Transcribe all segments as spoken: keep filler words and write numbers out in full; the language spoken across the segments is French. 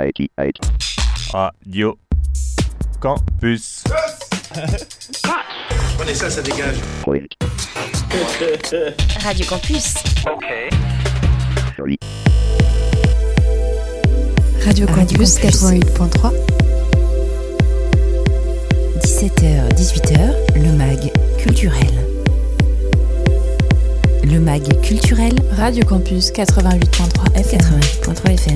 quatre-vingt-dix-huit. Radio Campus. Prenez ça, ça dégage. Radio Campus. Ok. Joli. Radio Campus quatre-vingt-huit virgule trois. dix-sept heures dix-huit heures, le mag culturel. Le mag culturel. Radio Campus quatre-vingt-huit virgule trois F M. quatre-vingt-huit virgule trois F M.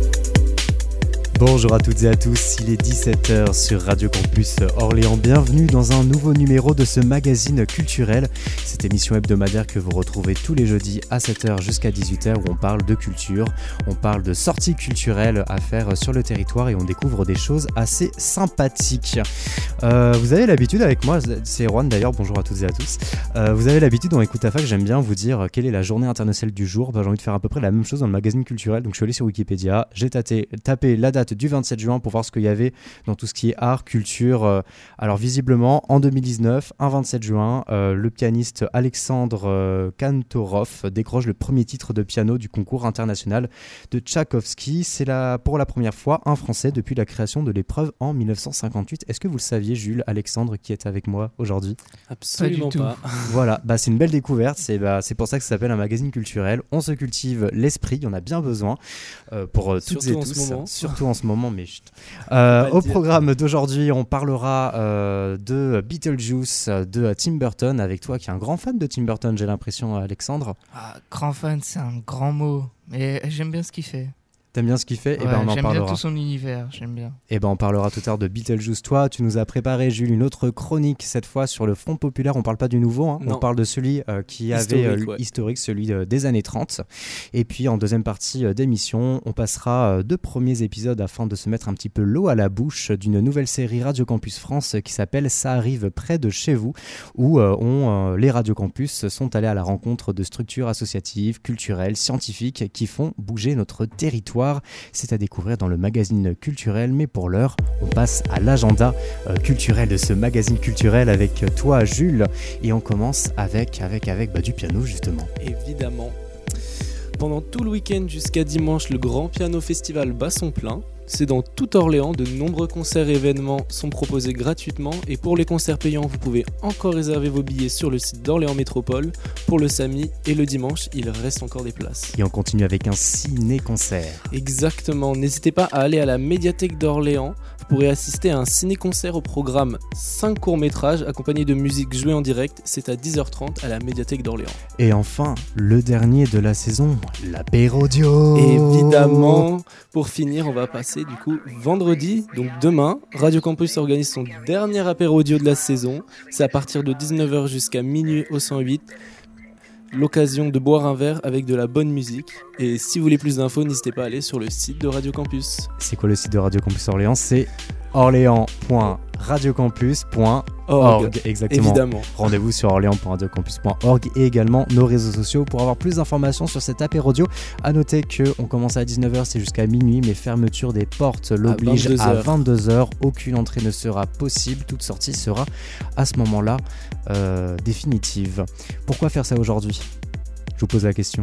Bonjour à toutes et à tous, il est dix-sept heures sur Radio Campus Orléans. Bienvenue dans un nouveau numéro de ce magazine culturel. Cette émission hebdomadaire que vous retrouvez tous les jeudis à sept heures jusqu'à dix-huit heures où on parle de culture, on parle de sorties culturelles à faire sur le territoire et on découvre des choses assez sympathiques. Euh, vous avez l'habitude avec moi, c'est Erwan d'ailleurs, bonjour à toutes et à tous. Euh, vous avez l'habitude dans Écoute ta fac, j'aime bien vous dire quelle est la journée internationale du jour. Ben, j'ai envie de faire à peu près la même chose dans le magazine culturel. Donc je suis allé sur Wikipédia, j'ai tapé, tapé la date du vingt-sept juin pour voir ce qu'il y avait dans tout ce qui est art, culture. Euh, alors visiblement, en deux mille dix-neuf, un vingt-sept juin, euh, le pianiste Alexandre euh, Kantorov décroche le premier titre de piano du concours international de Tchaïkovski. C'est la, pour la première fois un Français depuis la création de l'épreuve en dix-neuf cent cinquante-huit. Est-ce que vous le saviez, Jules, Alexandre, qui est avec moi aujourd'hui ? Absolument pas. pas. Voilà, bah, c'est une belle découverte. C'est, bah, c'est pour ça que ça s'appelle un magazine culturel. On se cultive l'esprit, il y en a bien besoin euh, pour euh, toutes surtout et en tous. Ce moment. Surtout en ce moment, mais chut. Euh, au programme d'aujourd'hui, on parlera euh, de Beetlejuice, de Tim Burton, avec toi qui es un grand fan de Tim Burton, j'ai l'impression, Alexandre. Ah, grand fan, c'est un grand mot, mais j'aime bien ce qu'il fait. T'aimes bien ce qu'il fait ? Ouais, et ben on en j'aime parlera. bien tout son univers, j'aime bien. Et ben on parlera tout à l'heure de Beetlejuice. Toi, tu nous as préparé, Jules, une autre chronique, cette fois sur le Front Populaire. On parle pas du nouveau, hein. On parle de celui euh, qui historique, avait euh, ouais. historique, celui euh, des années trente. Et puis en deuxième partie euh, d'émission, on passera euh, deux premiers épisodes afin de se mettre un petit peu l'eau à la bouche d'une nouvelle série Radio Campus France qui s'appelle Ça arrive près de chez vous, où euh, on, euh, les Radio Campus sont allés à la rencontre de structures associatives, culturelles, scientifiques qui font bouger notre territoire. C'est à découvrir dans le magazine culturel, mais pour l'heure, on passe à l'agenda euh, culturel de ce magazine culturel avec toi, Jules, et on commence avec, avec, avec bah, du piano, justement. Évidemment. Pendant tout le week-end jusqu'à dimanche, le Grand Piano Festival bat son plein. C'est dans tout Orléans, de nombreux concerts et événements sont proposés gratuitement et pour les concerts payants, vous pouvez encore réserver vos billets sur le site d'Orléans Métropole. Pour le samedi et le dimanche, il reste encore des places. Et on continue avec un ciné-concert. Exactement, n'hésitez pas à aller à la médiathèque d'Orléans. Vous pourrez assister à un ciné-concert au programme cinq courts-métrages accompagnés de musique jouée en direct. C'est à dix heures trente à la médiathèque d'Orléans. Et enfin, le dernier de la saison, l'apéro-audio. Évidemment, pour finir, on va passer du coup vendredi, donc demain, Radio Campus organise son dernier apéro audio de la saison. C'est à partir de dix-neuf heures jusqu'à minuit au cent huit. L'occasion de boire un verre avec de la bonne musique. Et si vous voulez plus d'infos, n'hésitez pas à aller sur le site de Radio Campus. C'est quoi le site de Radio Campus Orléans ? C'est orléans point radiocampus point org. Exactement. Évidemment. Rendez-vous sur orléans point radiocampus point org et également nos réseaux sociaux pour avoir plus d'informations sur cet apéro audio. À noter qu'on commence à dix-neuf heures, c'est jusqu'à minuit, mais fermeture des portes l'oblige à vingt-deux heures. Aucune entrée ne sera possible. Toute sortie sera à ce moment-là euh, définitive. Pourquoi faire ça aujourd'hui ? Je vous pose la question.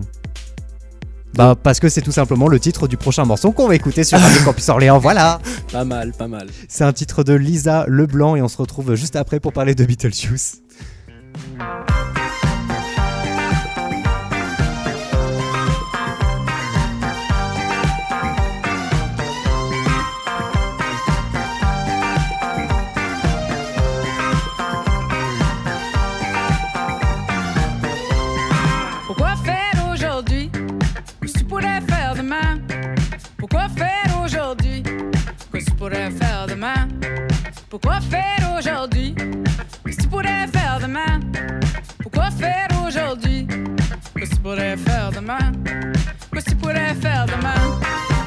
Bah parce que c'est tout simplement le titre du prochain morceau qu'on va écouter sur Radio Campus Orléans, voilà. Pas mal, pas mal. C'est un titre de Lisa Leblanc et on se retrouve juste après pour parler de Beetlejuice. Pourquoi faire aujourd'hui ce que tu pourrais faire demain? Pourquoi faire aujourd'hui ce que tu pourrais faire demain? Ce que tu pourrais faire demain?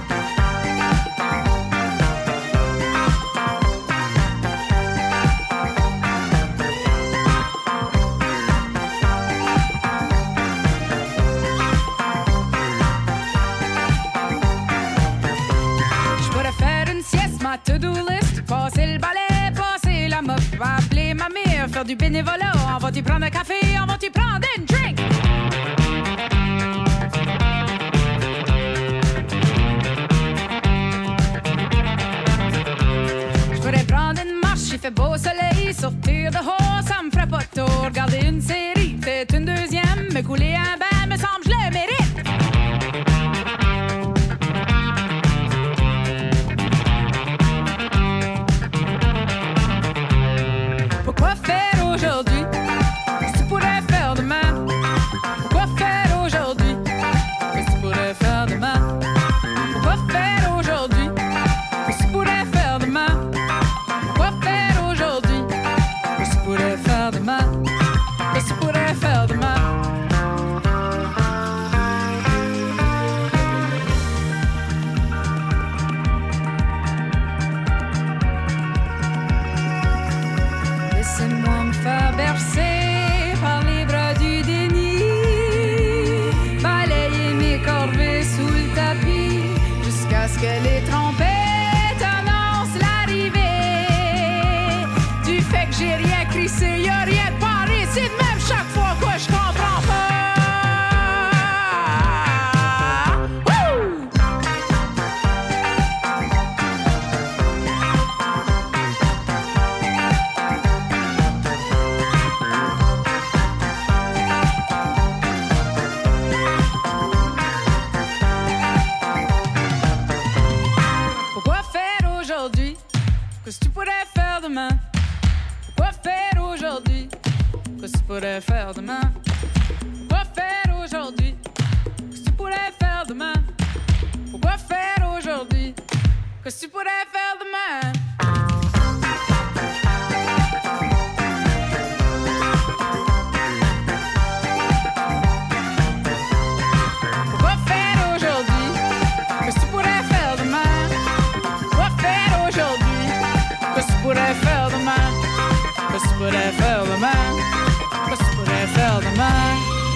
Je pourrais faire une sieste, ma to-do list, passer le balai, passer la mop, appeler ma mère, faire du bénévolat. On va-tu prendre un café, on va-tu prendre une drink? fait beau soleil, sortir dehors, ça me ferait pas de tour. Regarder une série, peut-être une deuxième, me couler un bain, me semble je le mérite. Pourquoi faire aujourd'hui ce que tu pourrais faire demain? Pourquoi faire aujourd'hui ce que tu pourrais faire demain? Pourquoi faire aujourd'hui ce que tu pourrais faire demain? Pourquoi faire aujourd'hui ce que tu pourrais faire demain? Ce que tu pourrais faire demain? Laissez-moi me faire bercer par les bras du déni, balayer mes corvées sous le tapis, jusqu'à ce que les trompettes annoncent l'arrivée du fait que j'ai rien crissé, y'a rien de paré, c'est de même chaque fois que je comprends pas. Wouh! Pourquoi faire aujourd'hui que tu pourrais faire demain? Pourquoi faire aujourd'hui que tu pourrais faire demain? Pourquoi faire aujourd'hui que tu pourrais faire demain? Pourquoi faire aujourd'hui que tu pourrais faire demain? Pourquoi faire aujourd'hui que tu pourrais faire demain? Pourquoi faire aujourd'hui que tu pourrais faire demain? Que tu pourrais faire demain? Que tu pourrais faire demain?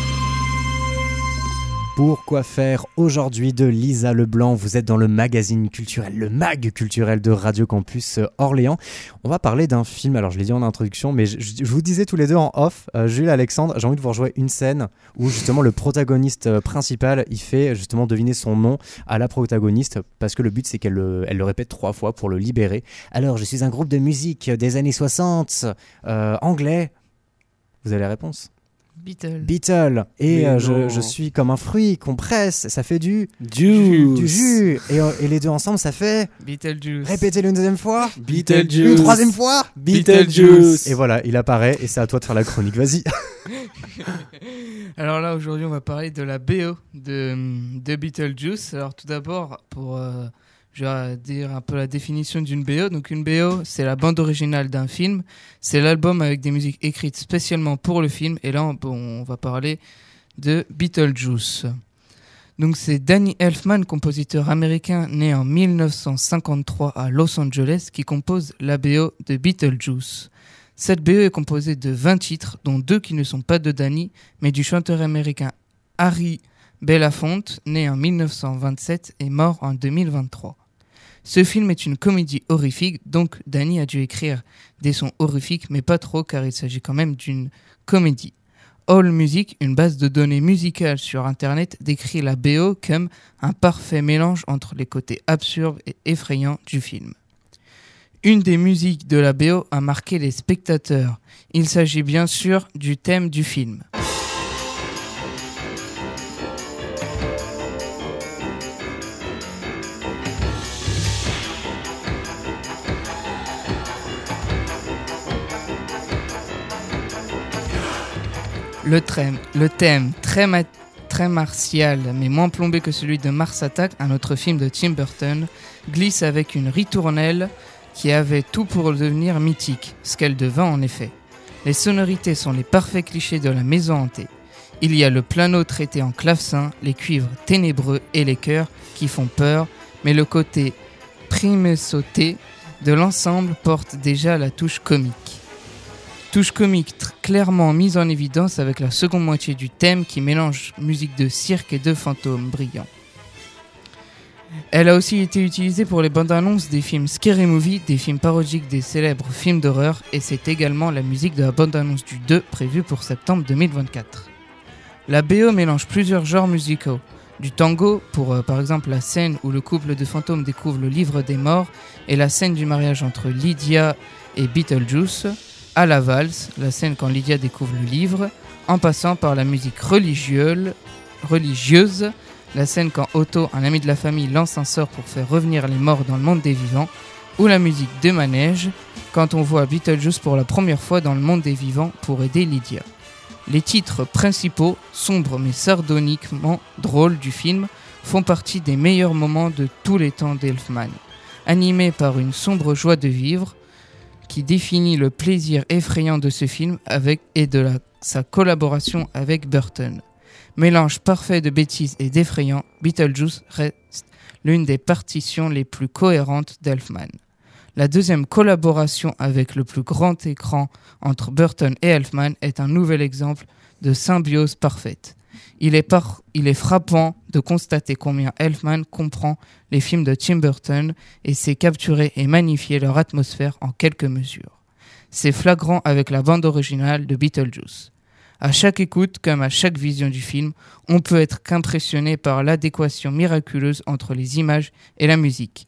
Pourquoi faire aujourd'hui de Lisa Leblanc? Vous êtes dans le magazine culturel, le mag culturel de Radio Campus Orléans. On va parler d'un film, alors je l'ai dit en introduction, mais je, je vous disais tous les deux en off, euh, Jules et Alexandre, j'ai envie de vous rejouer une scène où justement le protagoniste principal, il fait justement deviner son nom à la protagoniste, parce que le but c'est qu'elle le, elle le répète trois fois pour le libérer. Alors, je suis un groupe de musique des années soixante, euh, anglais. Vous avez la réponse? Beatles. Beatles. Et euh, je, non. je suis comme un fruit qu'on presse, ça fait du... Juice. Du jus. Et, euh, et les deux ensemble, ça fait... Beetlejuice. Répétez-le une deuxième fois. Beetlejuice. Une troisième fois. Beetlejuice. Et voilà, il apparaît et c'est à toi de faire la chronique. Vas-y. Alors là, aujourd'hui, on va parler de la B O de, de Beetlejuice. Alors tout d'abord, pour euh, je vais dire un peu la définition d'une B O. Donc une B O, c'est la bande originale d'un film. C'est l'album avec des musiques écrites spécialement pour le film. Et là, on, on va parler de Beetlejuice. Donc c'est Danny Elfman, compositeur américain né en dix-neuf cent cinquante-trois à Los Angeles, qui compose la B O de Beetlejuice. Cette B O est composée de vingt titres, dont deux qui ne sont pas de Danny, mais du chanteur américain Harry Belafonte, né en dix-neuf cent vingt-sept et mort en deux mille vingt-trois. Ce film est une comédie horrifique, donc Danny a dû écrire des sons horrifiques, mais pas trop, car il s'agit quand même d'une comédie. AllMusic, une base de données musicales sur Internet, décrit la B O comme un parfait mélange entre les côtés absurdes et effrayants du film. Une des musiques de la B O a marqué les spectateurs. Il s'agit bien sûr du thème du film. Le thème, le thème très, ma- très martial, mais moins plombé que celui de Mars Attack, un autre film de Tim Burton, glisse avec une ritournelle qui avait tout pour devenir mythique, ce qu'elle devint en effet. Les sonorités sont les parfaits clichés de la maison hantée. Il y a le piano traité en clavecin, les cuivres ténébreux et les chœurs qui font peur, mais le côté primé-sauté de l'ensemble porte déjà la touche comique. Touche comique tr- clairement mise en évidence avec la seconde moitié du thème qui mélange musique de cirque et de fantômes brillants. Elle a aussi été utilisée pour les bandes annonces des films Scary Movie, des films parodiques des célèbres films d'horreur, et c'est également la musique de la bande annonce du deux prévue pour septembre deux mille vingt-quatre. La B O mélange plusieurs genres musicaux, Du tango pour euh, par exemple la scène où le couple de fantômes découvre le livre des morts et la scène du mariage entre Lydia et Beetlejuice, à la valse, la scène quand Lydia découvre le livre, en passant par la musique religieuse, religieuse la scène quand Otto, un ami de la famille, lance un sort pour faire revenir les morts dans le monde des vivants, ou la musique de manège, quand on voit Beetlejuice pour la première fois dans le monde des vivants pour aider Lydia. Les titres principaux, sombres mais sardoniquement drôles du film, font partie des meilleurs moments de tous les temps d'Elfman. Animé par une sombre joie de vivre, qui définit le plaisir effrayant de ce film avec, et de la, sa collaboration avec Burton. Mélange parfait de bêtises et d'effrayant, Beetlejuice reste l'une des partitions les plus cohérentes d'Elfman. La deuxième collaboration avec le plus grand écran entre Burton et Elfman est un nouvel exemple de symbiose parfaite. Il est, par... Il est frappant de constater combien Elfman comprend les films de Tim Burton et sait capturer et magnifier leur atmosphère en quelques mesures. C'est flagrant avec la bande originale de Beetlejuice. À chaque écoute, comme à chaque vision du film, on peut être qu'impressionné par l'adéquation miraculeuse entre les images et la musique.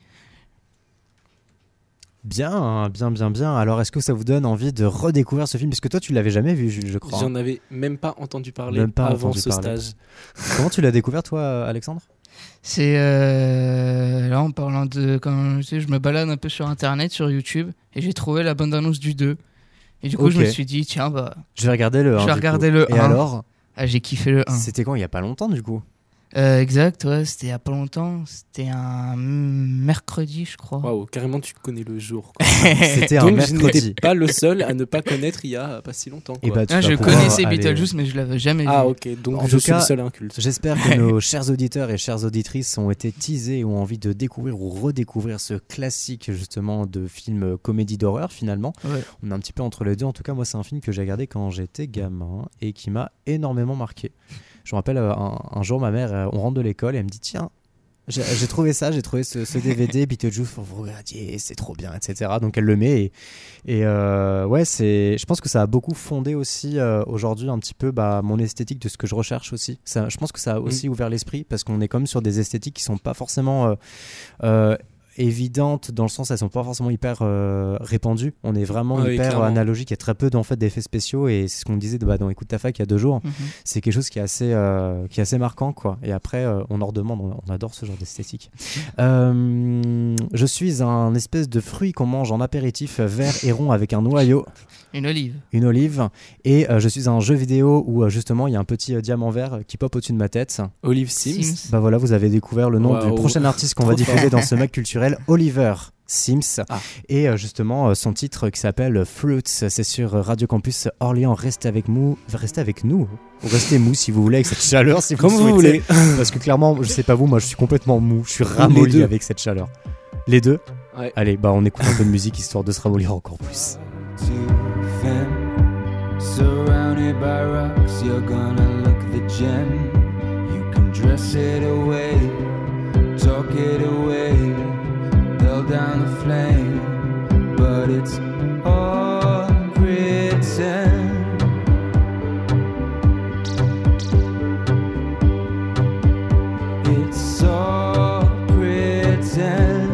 Bien, bien, bien, bien. Alors, est-ce que ça vous donne envie de redécouvrir ce film ? Parce que toi, tu l'avais jamais vu, je, je crois. J'en avais même pas entendu parler Même pas avant entendu ce parler. stage. Comment tu l'as découvert, toi, Alexandre ? C'est euh, là en parlant de quand tu sais, je me balade un peu sur internet, sur YouTube, et j'ai trouvé la bande-annonce du deux. Et du coup, Ok. je me suis dit tiens bah Je vais regarder le un. Je vais du regarder coup. le Et un. alors ? ah, j'ai kiffé le un. C'était quand ? Il y a pas longtemps, du coup. Euh, exact, ouais, c'était il y a pas longtemps, c'était un mercredi, je crois. Waouh, carrément tu connais le jour, quoi. C'était un Donc je mercredi. n'étais pas le seul à ne pas connaître il y a pas si longtemps, Et quoi. bah, tu Ah, vas je pouvoir connaissais aller- Beetlejuice, mais je l'avais jamais Ah vu. ok, donc En je tout suis cas, le seul inculte. J'espère que nos chers auditeurs et chères auditrices ont été teasés ou ont envie de découvrir ou redécouvrir ce classique justement de film comédie d'horreur finalement. Ouais. On est un petit peu entre les deux. En tout cas, moi, c'est un film que j'ai regardé quand j'étais gamin et qui m'a énormément marqué. Je me rappelle, euh, un, un jour, ma mère, euh, on rentre de l'école et elle me dit tiens, j'ai, j'ai trouvé ça, j'ai trouvé ce, ce D V D Beetlejuice, faut vous regarder, c'est trop bien, et cetera. Donc elle le met et, et euh, ouais, c'est, je pense que ça a beaucoup fondé aussi euh, aujourd'hui un petit peu bah, mon esthétique de ce que je recherche aussi. Ça, je pense que ça a aussi mmh. ouvert l'esprit parce qu'on est comme sur des esthétiques qui sont pas forcément euh, euh, évidentes dans le sens elles sont pas forcément hyper euh, répandues. On est vraiment oui, hyper clairement. analogique. Il y a très peu en fait, d'effets spéciaux et c'est ce qu'on disait bah, dans Écoute ta fac il y a deux jours. Mhm. C'est quelque chose qui est assez, euh, qui est assez marquant quoi. Et après euh, on en redemande, on, on adore ce genre d'esthétique. Euh, je suis un espèce de fruit qu'on mange en apéritif vert et rond avec un noyau. Une olive. Une olive. Et euh, je suis un jeu vidéo où euh, justement il y a un petit euh, diamant vert qui pop au-dessus de ma tête. Olive Sims. Sims. Bah voilà, vous avez découvert le nom Wow. du prochain artiste qu'on va Trop diffuser fort. dans ce Mag culturel, Oliver Sims. Ah. Et euh, justement euh, son titre qui s'appelle Fruits, c'est sur Radio Campus Orléans. Restez avec nous, restez avec nous. Ou restez mou si vous voulez avec cette chaleur, si vous Comme le vous souhaitez. voulez. Parce que clairement, je sais pas vous, moi je suis complètement mou, je suis ramolli deux. avec cette chaleur. Les deux. Ouais. Allez, bah on écoute un peu de musique histoire de se ramollir encore plus. Surrounded by rocks, you're gonna look the gem. You can dress it away, talk it away, dull down the flame, but it's all pretend. It's all pretend.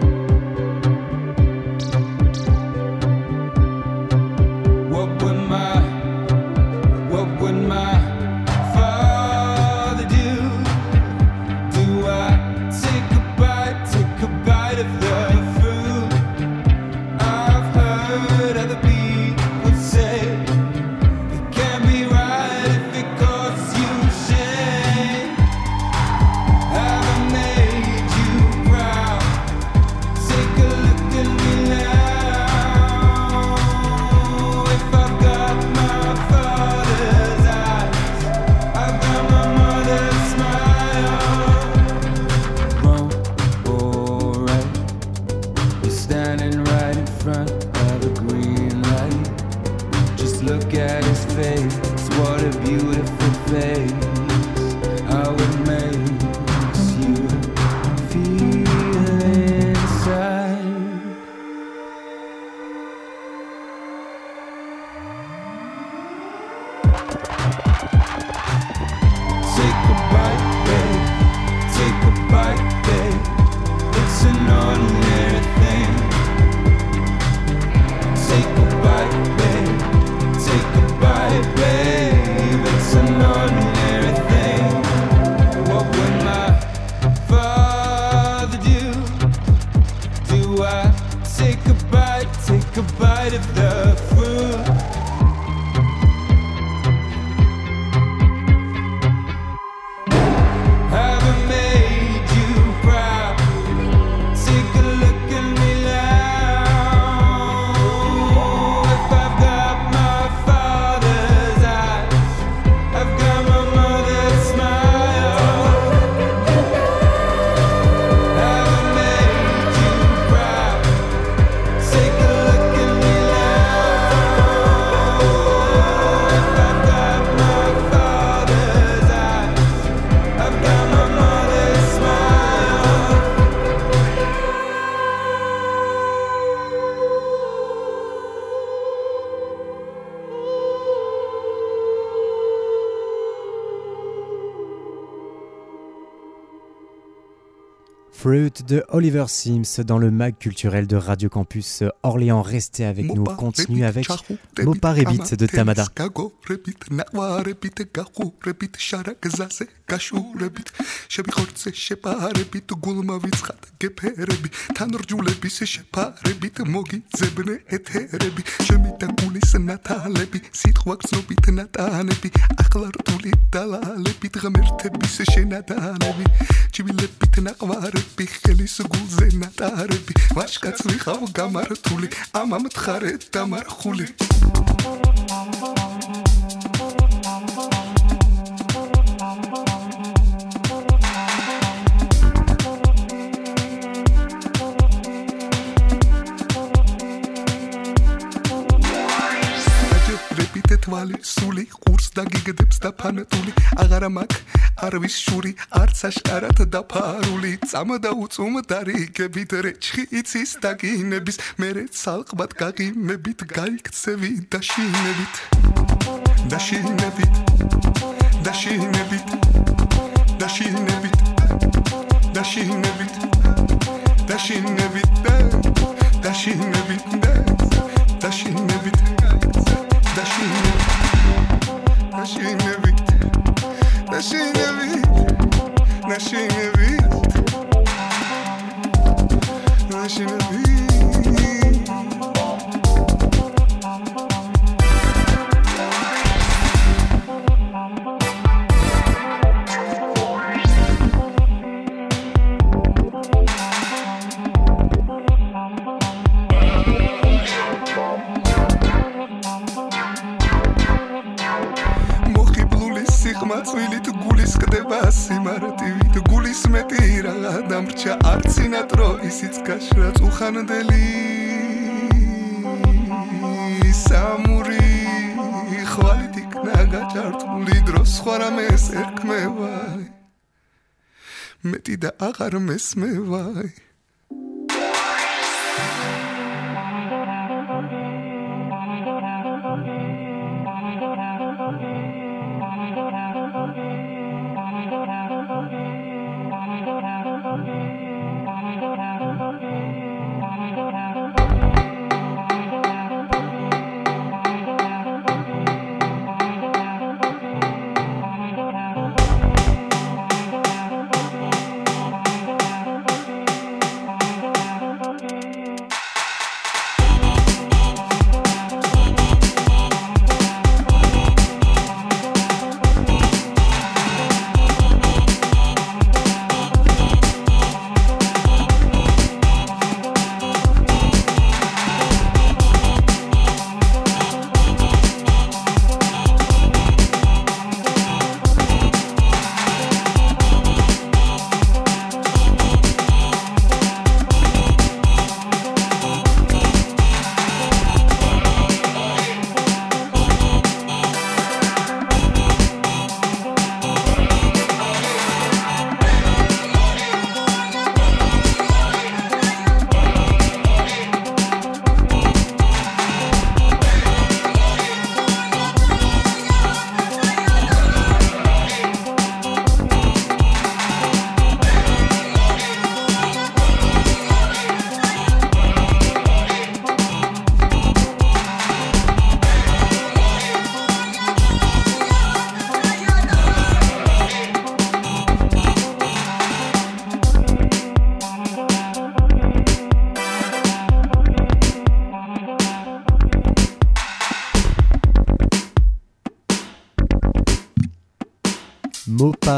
What would my, what would my father do? Do I take a bite, take a bite of the food? I've heard other people say it can't be right if it causes you shame. Have I made you proud? Take a look at me now. If I've got my father's eyes, I've got my mother's smile. Wrong or right, you're standing right in front of a green light. Just look at his face, what a beautiful face. How it makes you feel inside. Take a bite, babe. babe. It's an ordinary thing. Say goodbye, babe. Say goodbye, babe. It's an ordinary thing. What would my father do? Do I say goodbye, take a bite of the food? Haven't made you proud. Take a look at me now. If I've got my father's eyes, I've got my mother's smile. Haven't made you proud. Take a look at me now. If I've got my father's eyes, I've got my mother's smile. Fruit de Oliver Sims dans le mag culturel de Radio Campus Orléans. Restez avec nous, on continue avec Moparebit de Tamada. ბიხელის გულზე ნატარები ვაშკაც ვიხავ გამართული ამამ თხარე დამარხული თვალი სული ყურს დაგიგდებს და ფანტული აღარა მაქვს არვის შური არც აშკარად დაფარული წამდა უწუმდარი გებით რეჩხი იცის დაგინების მერე ცალყბად გაღიმებით გაიქცევი დაშინებით დაშინებით დაშინებით დაშინებით დაშინებით დაშინებით დაშინებით დაშინებით Nashinevit, Nashinevit, Nashinevit, Nashinevit, Nashinevit. მაწვილით გულის კდება სიმარტივით გულის მეტი რა დამრჩა არცინატრო ისიც გაშრა წუხანდელი სამური ხვალით იქნა გაჭართული დროს სხვა რამეს ერქმევაი მეტი და აღარ მესმევაი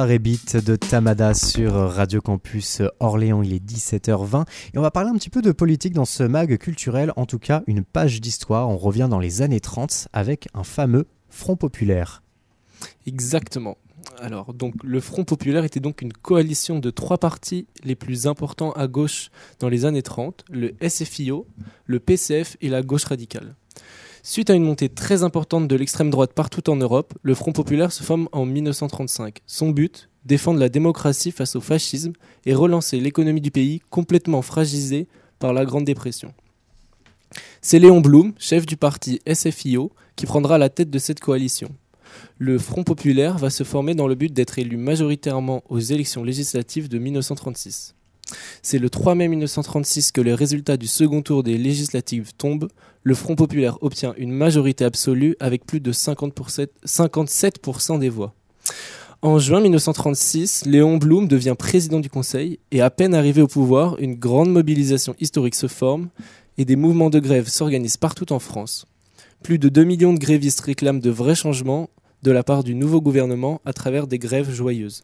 Soirée Beat de Tamada sur Radio Campus Orléans, il est dix-sept heures vingt et on va parler un petit peu de politique dans ce mag culturel, en tout cas une page d'histoire. On revient dans les années trente avec un fameux Front Populaire. Exactement. Alors, donc, le Front Populaire était donc une coalition de trois partis les plus importants à gauche dans les années trente, le S F I O, le P C F et la gauche radicale. Suite à une montée très importante de l'extrême droite partout en Europe, le Front Populaire se forme en dix-neuf cent trente-cinq. Son but, défendre la démocratie face au fascisme et relancer l'économie du pays complètement fragilisée par la Grande Dépression. C'est Léon Blum, chef du parti S F I O, qui prendra la tête de cette coalition. Le Front Populaire va se former dans le but d'être élu majoritairement aux élections législatives de dix-neuf cent trente-six. C'est le trois mai dix-neuf cent trente-six que les résultats du second tour des législatives tombent. Le Front Populaire obtient une majorité absolue avec plus de cinquante pour cent, cinquante-sept pour cent des voix. En juin dix-neuf cent trente-six, Léon Blum devient président du Conseil et à peine arrivé au pouvoir, une grande mobilisation historique se forme et des mouvements de grève s'organisent partout en France. Plus de deux millions de grévistes réclament de vrais changements de la part du nouveau gouvernement à travers des grèves joyeuses.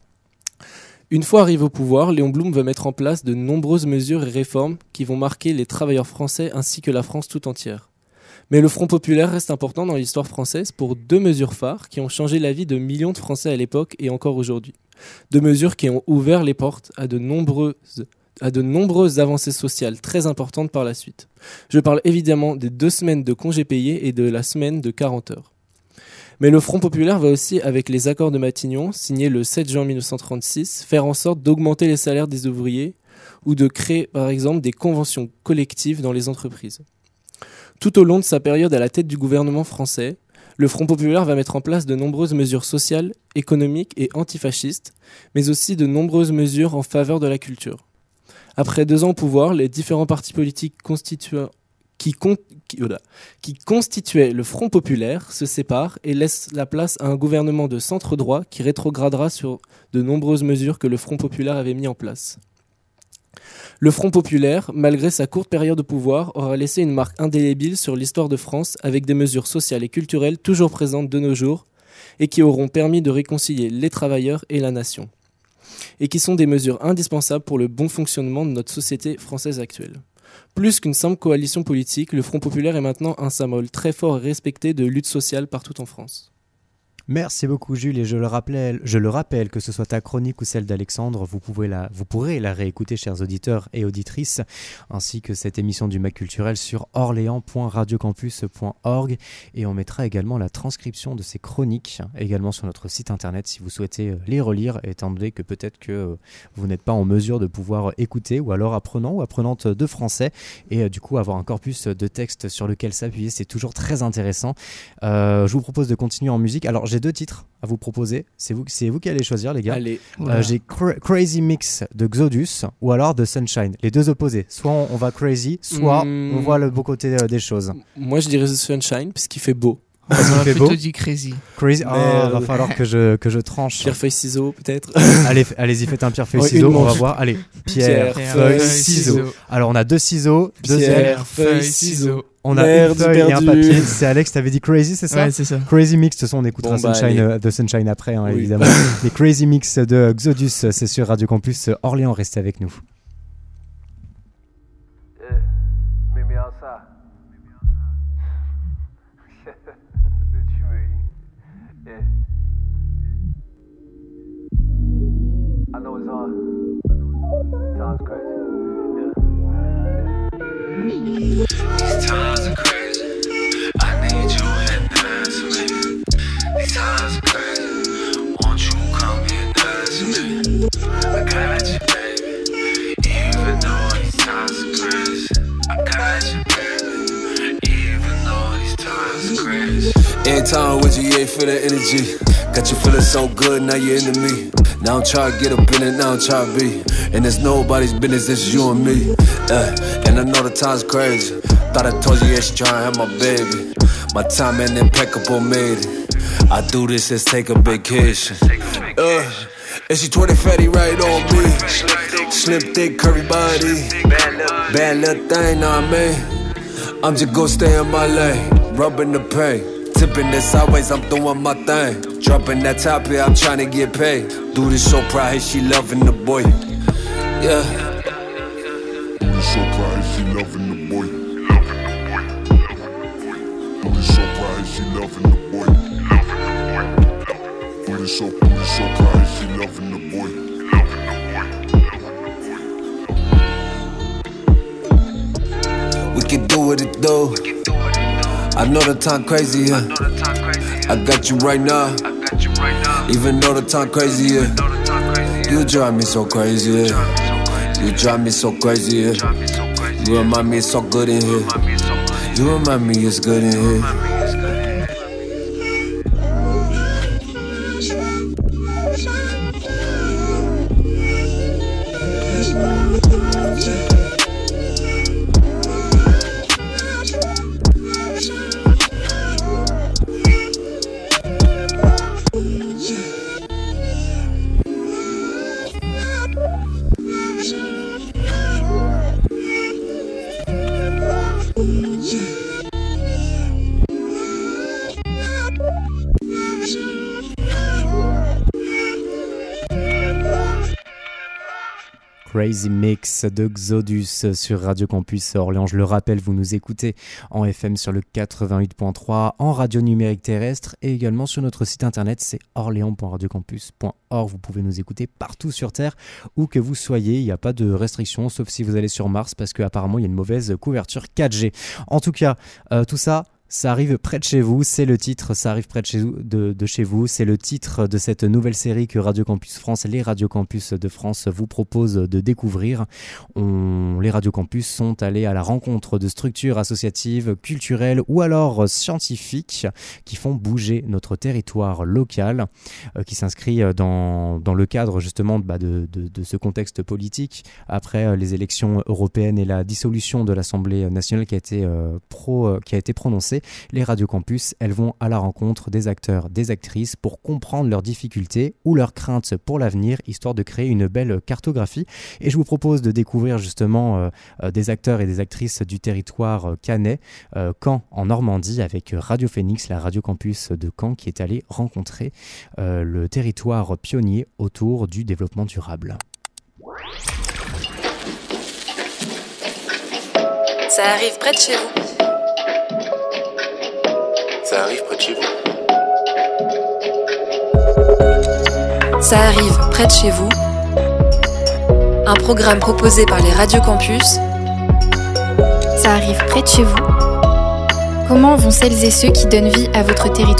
Une fois arrivé au pouvoir, Léon Blum va mettre en place de nombreuses mesures et réformes qui vont marquer les travailleurs français ainsi que la France tout entière. Mais le Front Populaire reste important dans l'histoire française pour deux mesures phares qui ont changé la vie de millions de Français à l'époque et encore aujourd'hui. Deux mesures qui ont ouvert les portes à de nombreuses, à de nombreuses avancées sociales très importantes par la suite. Je parle évidemment des deux semaines de congés payés et de la semaine de quarante heures. Mais le Front Populaire va aussi, avec les accords de Matignon, signés le sept juin dix-neuf cent trente-six, faire en sorte d'augmenter les salaires des ouvriers ou de créer, par exemple, des conventions collectives dans les entreprises. Tout au long de sa période à la tête du gouvernement français, le Front Populaire va mettre en place de nombreuses mesures sociales, économiques et antifascistes, mais aussi de nombreuses mesures en faveur de la culture. Après deux ans au pouvoir, les différents partis politiques constituant Qui, con- qui, oh là, qui constituait le Front Populaire se sépare et laisse la place à un gouvernement de centre-droit qui rétrogradera sur de nombreuses mesures que le Front Populaire avait mis en place. Le Front Populaire, malgré sa courte période de pouvoir, aura laissé une marque indélébile sur l'histoire de France avec des mesures sociales et culturelles toujours présentes de nos jours et qui auront permis de réconcilier les travailleurs et la nation. Et qui sont des mesures indispensables pour le bon fonctionnement de notre société française actuelle. Plus qu'une simple coalition politique, le Front Populaire est maintenant un symbole très fort et respecté de lutte sociale partout en France. Merci beaucoup Jules, et je le rappelle, je le rappelle que ce soit ta chronique ou celle d'Alexandre, vous, pouvez la, vous pourrez la réécouter, chers auditeurs et auditrices, ainsi que cette émission du Mag Culturel sur orléans point radiocampus point org, et on mettra également la transcription de ces chroniques également sur notre site internet si vous souhaitez les relire, étant donné que peut-être que vous n'êtes pas en mesure de pouvoir écouter, ou alors apprenant ou apprenante de français, et du coup avoir un corpus de textes sur lequel s'appuyer, c'est toujours très intéressant. Euh, je vous propose de continuer en musique. Alors j'ai deux titres à vous proposer, c'est vous, c'est vous qui allez choisir les gars. Allez, voilà. euh, j'ai Cra- Crazy Mix de Xodus ou alors de Sunshine, les deux opposés, soit on, on va crazy, soit mmh. on voit le beau côté euh, des choses. Moi je dirais The Sunshine puisqu'il fait beau. Parce qu'il fait plutôt beau. Dit crazy. Crazy. Oh, euh... va falloir que je que je tranche. Pierre feuille ciseaux peut-être. Allez, allez-y, faites un pierre feuille ouais, ciseaux. On va voir. Allez, pierre, pierre feuille ciseaux. ciseaux. Alors on a deux ciseaux, deux pierre feuille ciseaux. On a Merde, une feuille perdu. Et un papier. C'est Alex, t'avais dit Crazy, c'est ça? Ouais, c'est ça. Crazy Mix, de toute façon, on écoutera bon, bah, Sunshine, euh, de Sunshine après, hein, oui. évidemment. Les Crazy Mix de Xodus, c'est sur Radio Campus Orléans. Restez avec nous. Yeah. Meet me outside. Yeah. I know it's hard. Time's crazy. Yeah. These times are crazy. I need you in the answer me. These times are crazy. Won't you come here and answer me? I got you, baby. Even though these times are crazy. I got you, baby. Even though these times are crazy. Every time with you, yeah, feel the energy. Got you feeling so good, now you're into me. Now I'm trying to get up in it, now I'm trying to be. And it's nobody's business, it's you and me. Uh, and I know the time's crazy. Thought I told you, yeah, she trying to have my baby. My time ain't impeccable, made it. I do this, let's take a vacation. Uh, and she twenty fatty right on me. Slim, thick, curvy body. Bad little thing, know what I mean? I'm just gonna stay in my lane, rubbing the pain. Tipping it sideways, I'm doing my thing. Dropping that top here, I'm trying to get paid. Do this so proud, hey, she loving the boy. Yeah. Do this so proud, hey, she loving the boy. Do this so proud, hey, she loving the boy. Do this so, do this so proud, hey, she loving the boy. We can do what it do. I know the time crazy here. I got you right now. Even though the time crazy here. You drive me so crazy here. You drive me so crazy here. You remind me it's so good in here. You remind me it's good in here. Crazy Mix de Xodus sur Radio Campus Orléans. Je le rappelle, vous nous écoutez en F M sur le quatre-vingt-huit point trois, en radio numérique terrestre et également sur notre site internet, c'est orléans point radiocampus point org. Vous pouvez nous écouter partout sur Terre, où que vous soyez. Il n'y a pas de restrictions, sauf si vous allez sur Mars, parce qu'apparemment il y a une mauvaise couverture quatre G. En tout cas, euh, tout ça... Ça arrive près de chez vous, c'est le titre, ça arrive près de chez vous, de, de chez vous, c'est le titre de cette nouvelle série que Radio Campus France, les Radio Campus de France vous proposent de découvrir. On, les Radio Campus sont allés à la rencontre de structures associatives, culturelles ou alors scientifiques qui font bouger notre territoire local, euh, qui s'inscrit dans, dans le cadre justement bah, de, de, de ce contexte politique après euh, les élections européennes et la dissolution de l'Assemblée nationale qui a été, euh, pro, euh, qui a été prononcée. Les Radio Campus, elles vont à la rencontre des acteurs, des actrices pour comprendre leurs difficultés ou leurs craintes pour l'avenir, histoire de créer une belle cartographie. Et je vous propose de découvrir justement euh, des acteurs et des actrices du territoire caennais, euh, Caen en Normandie, avec Radio Phoenix, la Radio Campus de Caen, qui est allée rencontrer euh, le territoire pionnier autour du développement durable. Ça arrive près de chez vous. Ça arrive près de chez vous. Ça arrive près de chez vous. Un programme proposé par les Radio Campus. Ça arrive près de chez vous. Comment vont celles et ceux qui donnent vie à votre territoire ?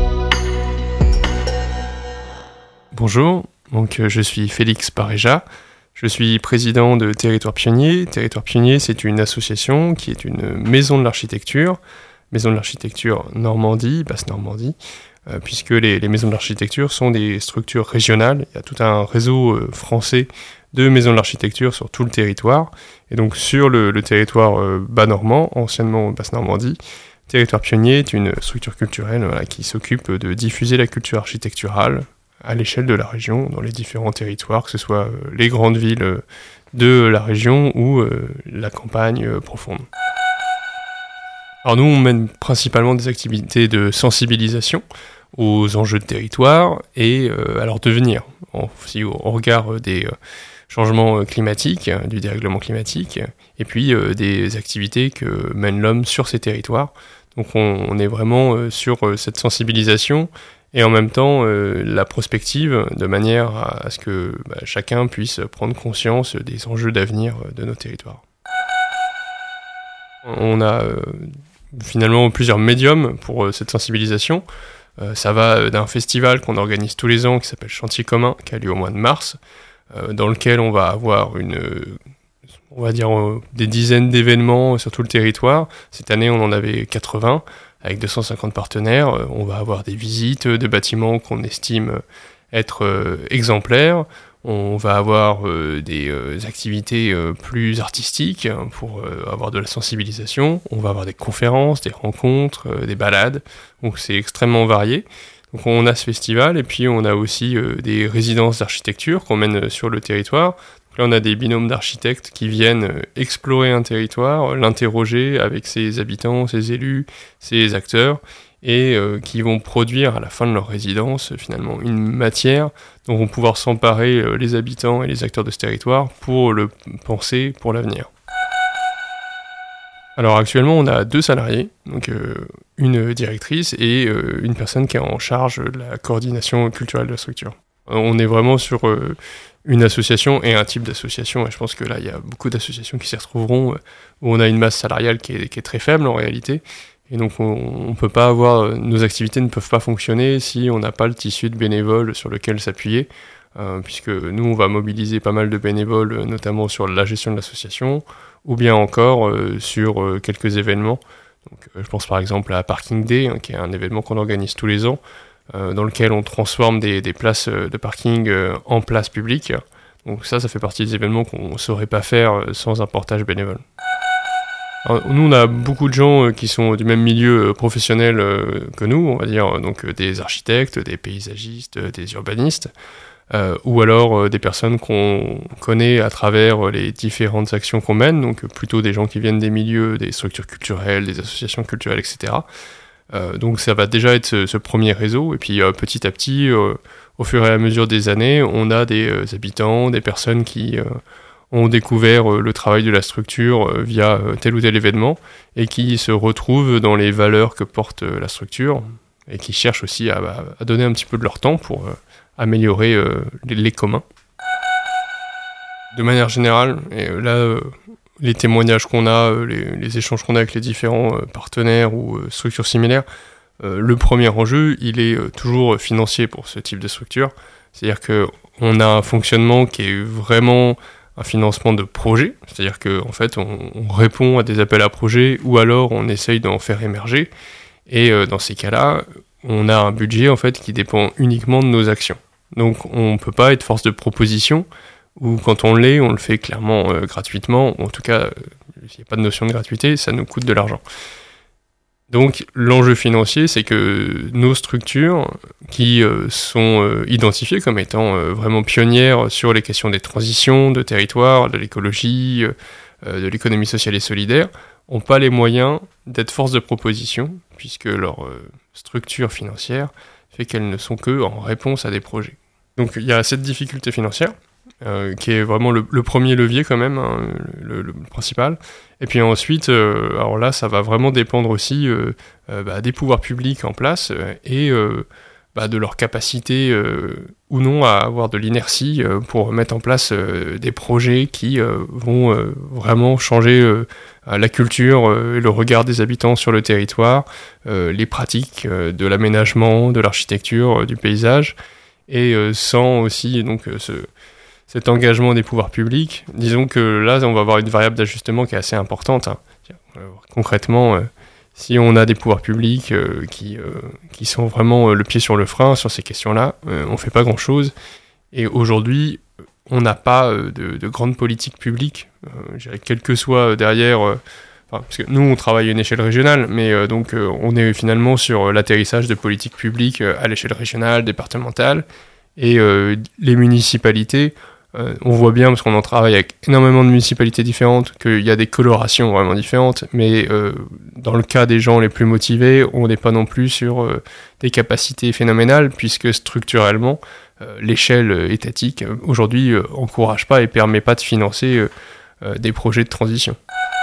Bonjour, donc je suis Félix Paréja. Je suis président de Territoire Pionnier. Territoire Pionnier, c'est une association qui est une maison de l'architecture. Maison de l'architecture Normandie, Basse-Normandie, euh, puisque les, les maisons de l'architecture sont des structures régionales. Il y a tout un réseau euh, français de maisons de l'architecture sur tout le territoire. Et donc sur le, le territoire euh, bas-normand, anciennement Basse-Normandie, Territoire Pionnier est une structure culturelle voilà, qui s'occupe de diffuser la culture architecturale à l'échelle de la région, dans les différents territoires, que ce soit euh, les grandes villes euh, de la région ou euh, la campagne euh, profonde. Alors nous, on mène principalement des activités de sensibilisation aux enjeux de territoire et euh, à leur devenir, aussi au, au regard des euh, changements climatiques, du dérèglement climatique, et puis euh, des activités que mène l'homme sur ces territoires. Donc on, on est vraiment euh, sur euh, cette sensibilisation et en même temps euh, la prospective, de manière à, à ce que bah, chacun puisse prendre conscience des enjeux d'avenir de nos territoires. On a euh, finalement plusieurs médiums pour euh, cette sensibilisation. Euh, ça va euh, d'un festival qu'on organise tous les ans qui s'appelle Chantier commun, qui a lieu au mois de mars, euh, dans lequel on va avoir une, euh, on va dire euh, des dizaines d'événements sur tout le territoire. Cette année, on en avait quatre-vingts, avec deux cent cinquante partenaires. Euh, on va avoir des visites de bâtiments qu'on estime être euh, exemplaires. On va avoir euh, des euh, activités euh, plus artistiques pour euh, avoir de la sensibilisation. On va avoir des conférences, des rencontres, euh, des balades. Donc c'est extrêmement varié. Donc on a ce festival et puis on a aussi euh, des résidences d'architecture qu'on mène sur le territoire. Donc là on a des binômes d'architectes qui viennent euh, explorer un territoire, euh, l'interroger avec ses habitants, ses élus, ses acteurs, et euh, qui vont produire à la fin de leur résidence finalement une matière dont vont pouvoir s'emparer euh, les habitants et les acteurs de ce territoire pour le penser pour l'avenir. Alors actuellement on a deux salariés, donc euh, une directrice et euh, une personne qui est en charge de la coordination culturelle de la structure. On est vraiment sur euh, une association et un type d'association, et je pense que là il y a beaucoup d'associations qui s'y retrouveront, euh, où on a une masse salariale qui est, qui est très faible en réalité. Et donc on ne peut pas avoir, nos activités ne peuvent pas fonctionner si on n'a pas le tissu de bénévoles sur lequel s'appuyer, euh, puisque nous on va mobiliser pas mal de bénévoles, notamment sur la gestion de l'association, ou bien encore euh, sur euh, quelques événements. Donc, euh, je pense par exemple à Parking Day, hein, qui est un événement qu'on organise tous les ans, euh, dans lequel on transforme des, des places de parking euh, en places publiques. Donc ça, ça fait partie des événements qu'on ne saurait pas faire sans un portage bénévole. Alors, nous, on a beaucoup de gens euh, qui sont du même milieu euh, professionnel euh, que nous, on va dire, donc euh, des architectes, des paysagistes, euh, des urbanistes, euh, ou alors euh, des personnes qu'on connaît à travers euh, les différentes actions qu'on mène, donc euh, plutôt des gens qui viennent des milieux, des structures culturelles, des associations culturelles, et cetera. Euh, donc ça va déjà être ce, ce premier réseau, et puis euh, petit à petit, euh, au fur et à mesure des années, on a des euh, habitants, des personnes qui... Euh, ont découvert euh, le travail de la structure euh, via euh, tel ou tel événement et qui se retrouvent dans les valeurs que porte euh, la structure et qui cherchent aussi à, à donner un petit peu de leur temps pour euh, améliorer euh, les, les communs. De manière générale, et euh, là, euh, les témoignages qu'on a, euh, les, les échanges qu'on a avec les différents euh, partenaires ou euh, structures similaires, euh, le premier enjeu, il est euh, toujours financier pour ce type de structure. C'est-à-dire qu'on a un fonctionnement qui est vraiment... un financement de projet, c'est-à-dire qu'en en fait on, on répond à des appels à projets ou alors on essaye d'en faire émerger, et euh, dans ces cas-là, on a un budget en fait qui dépend uniquement de nos actions. Donc on ne peut pas être force de proposition, ou quand on l'est, on le fait clairement euh, gratuitement, ou en tout cas, il euh, n'y a pas de notion de gratuité, ça nous coûte de l'argent. Donc l'enjeu financier, c'est que nos structures, qui euh, sont euh, identifiées comme étant euh, vraiment pionnières sur les questions des transitions, de territoire, de l'écologie, euh, de l'économie sociale et solidaire, n'ont pas les moyens d'être force de proposition, puisque leur euh, structure financière fait qu'elles ne sont que en réponse à des projets. Donc il y a cette difficulté financière, euh, qui est vraiment le, le premier levier quand même, hein, le, le principal. Et puis ensuite, euh, alors là, ça va vraiment dépendre aussi euh, euh, bah, des pouvoirs publics en place euh, et euh, bah, de leur capacité euh, ou non à avoir de l'inertie euh, pour mettre en place euh, des projets qui euh, vont euh, vraiment changer euh, la culture euh, et le regard des habitants sur le territoire, euh, les pratiques euh, de l'aménagement, de l'architecture, euh, du paysage, et euh, sans aussi donc euh, ce... cet engagement des pouvoirs publics. Disons que là, on va avoir une variable d'ajustement qui est assez importante. Hein. Concrètement, euh, si on a des pouvoirs publics euh, qui, euh, qui sont vraiment euh, le pied sur le frein sur ces questions-là, euh, on ne fait pas grand-chose. Et aujourd'hui, on n'a pas euh, de, de grandes politiques publiques, euh, je dirais, quel que soit derrière... Euh, parce que nous, on travaille à une échelle régionale, mais euh, donc euh, on est finalement sur l'atterrissage de politiques publiques euh, à l'échelle régionale, départementale, et euh, les municipalités... Euh, on voit bien, parce qu'on en travaille avec énormément de municipalités différentes, qu'il y a des colorations vraiment différentes, mais euh, dans le cas des gens les plus motivés, on n'est pas non plus sur euh, des capacités phénoménales, puisque structurellement, euh, l'échelle étatique, euh, aujourd'hui, euh, encourage pas et permet pas de financer euh, euh, des projets de transition.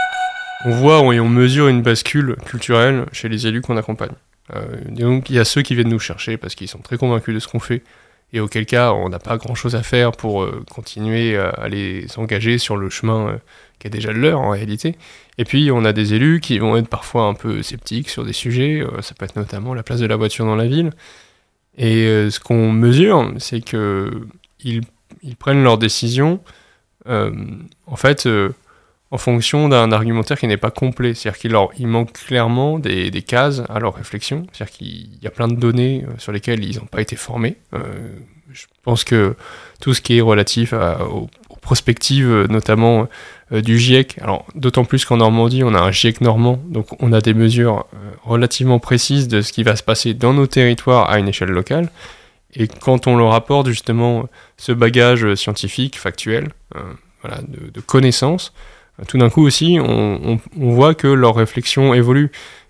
On voit et on mesure une bascule culturelle chez les élus qu'on accompagne. Euh, donc il y a ceux qui viennent nous chercher parce qu'ils sont très convaincus de ce qu'on fait, et auquel cas on n'a pas grand chose à faire pour euh, continuer à, à les engager sur le chemin euh, qui est déjà le leur en réalité. Et puis on a des élus qui vont être parfois un peu sceptiques sur des sujets, euh, ça peut être notamment la place de la voiture dans la ville, et euh, ce qu'on mesure, c'est que ils, ils prennent leurs décisions euh, en fait euh, en fonction d'un argumentaire qui n'est pas complet, c'est-à-dire qu'il leur, il manque clairement des, des cases à leur réflexion, c'est-à-dire qu'il y a plein de données sur lesquelles ils n'ont pas été formés. Euh, je pense que tout ce qui est relatif à, aux, aux prospectives, notamment euh, du GIEC, alors d'autant plus qu'en Normandie, on a un GIEC normand, donc on a des mesures euh, relativement précises de ce qui va se passer dans nos territoires à une échelle locale, et quand on leur apporte justement ce bagage scientifique, factuel, euh, voilà, de, de connaissances, tout d'un coup aussi, on, on, on voit que leur réflexion évolue.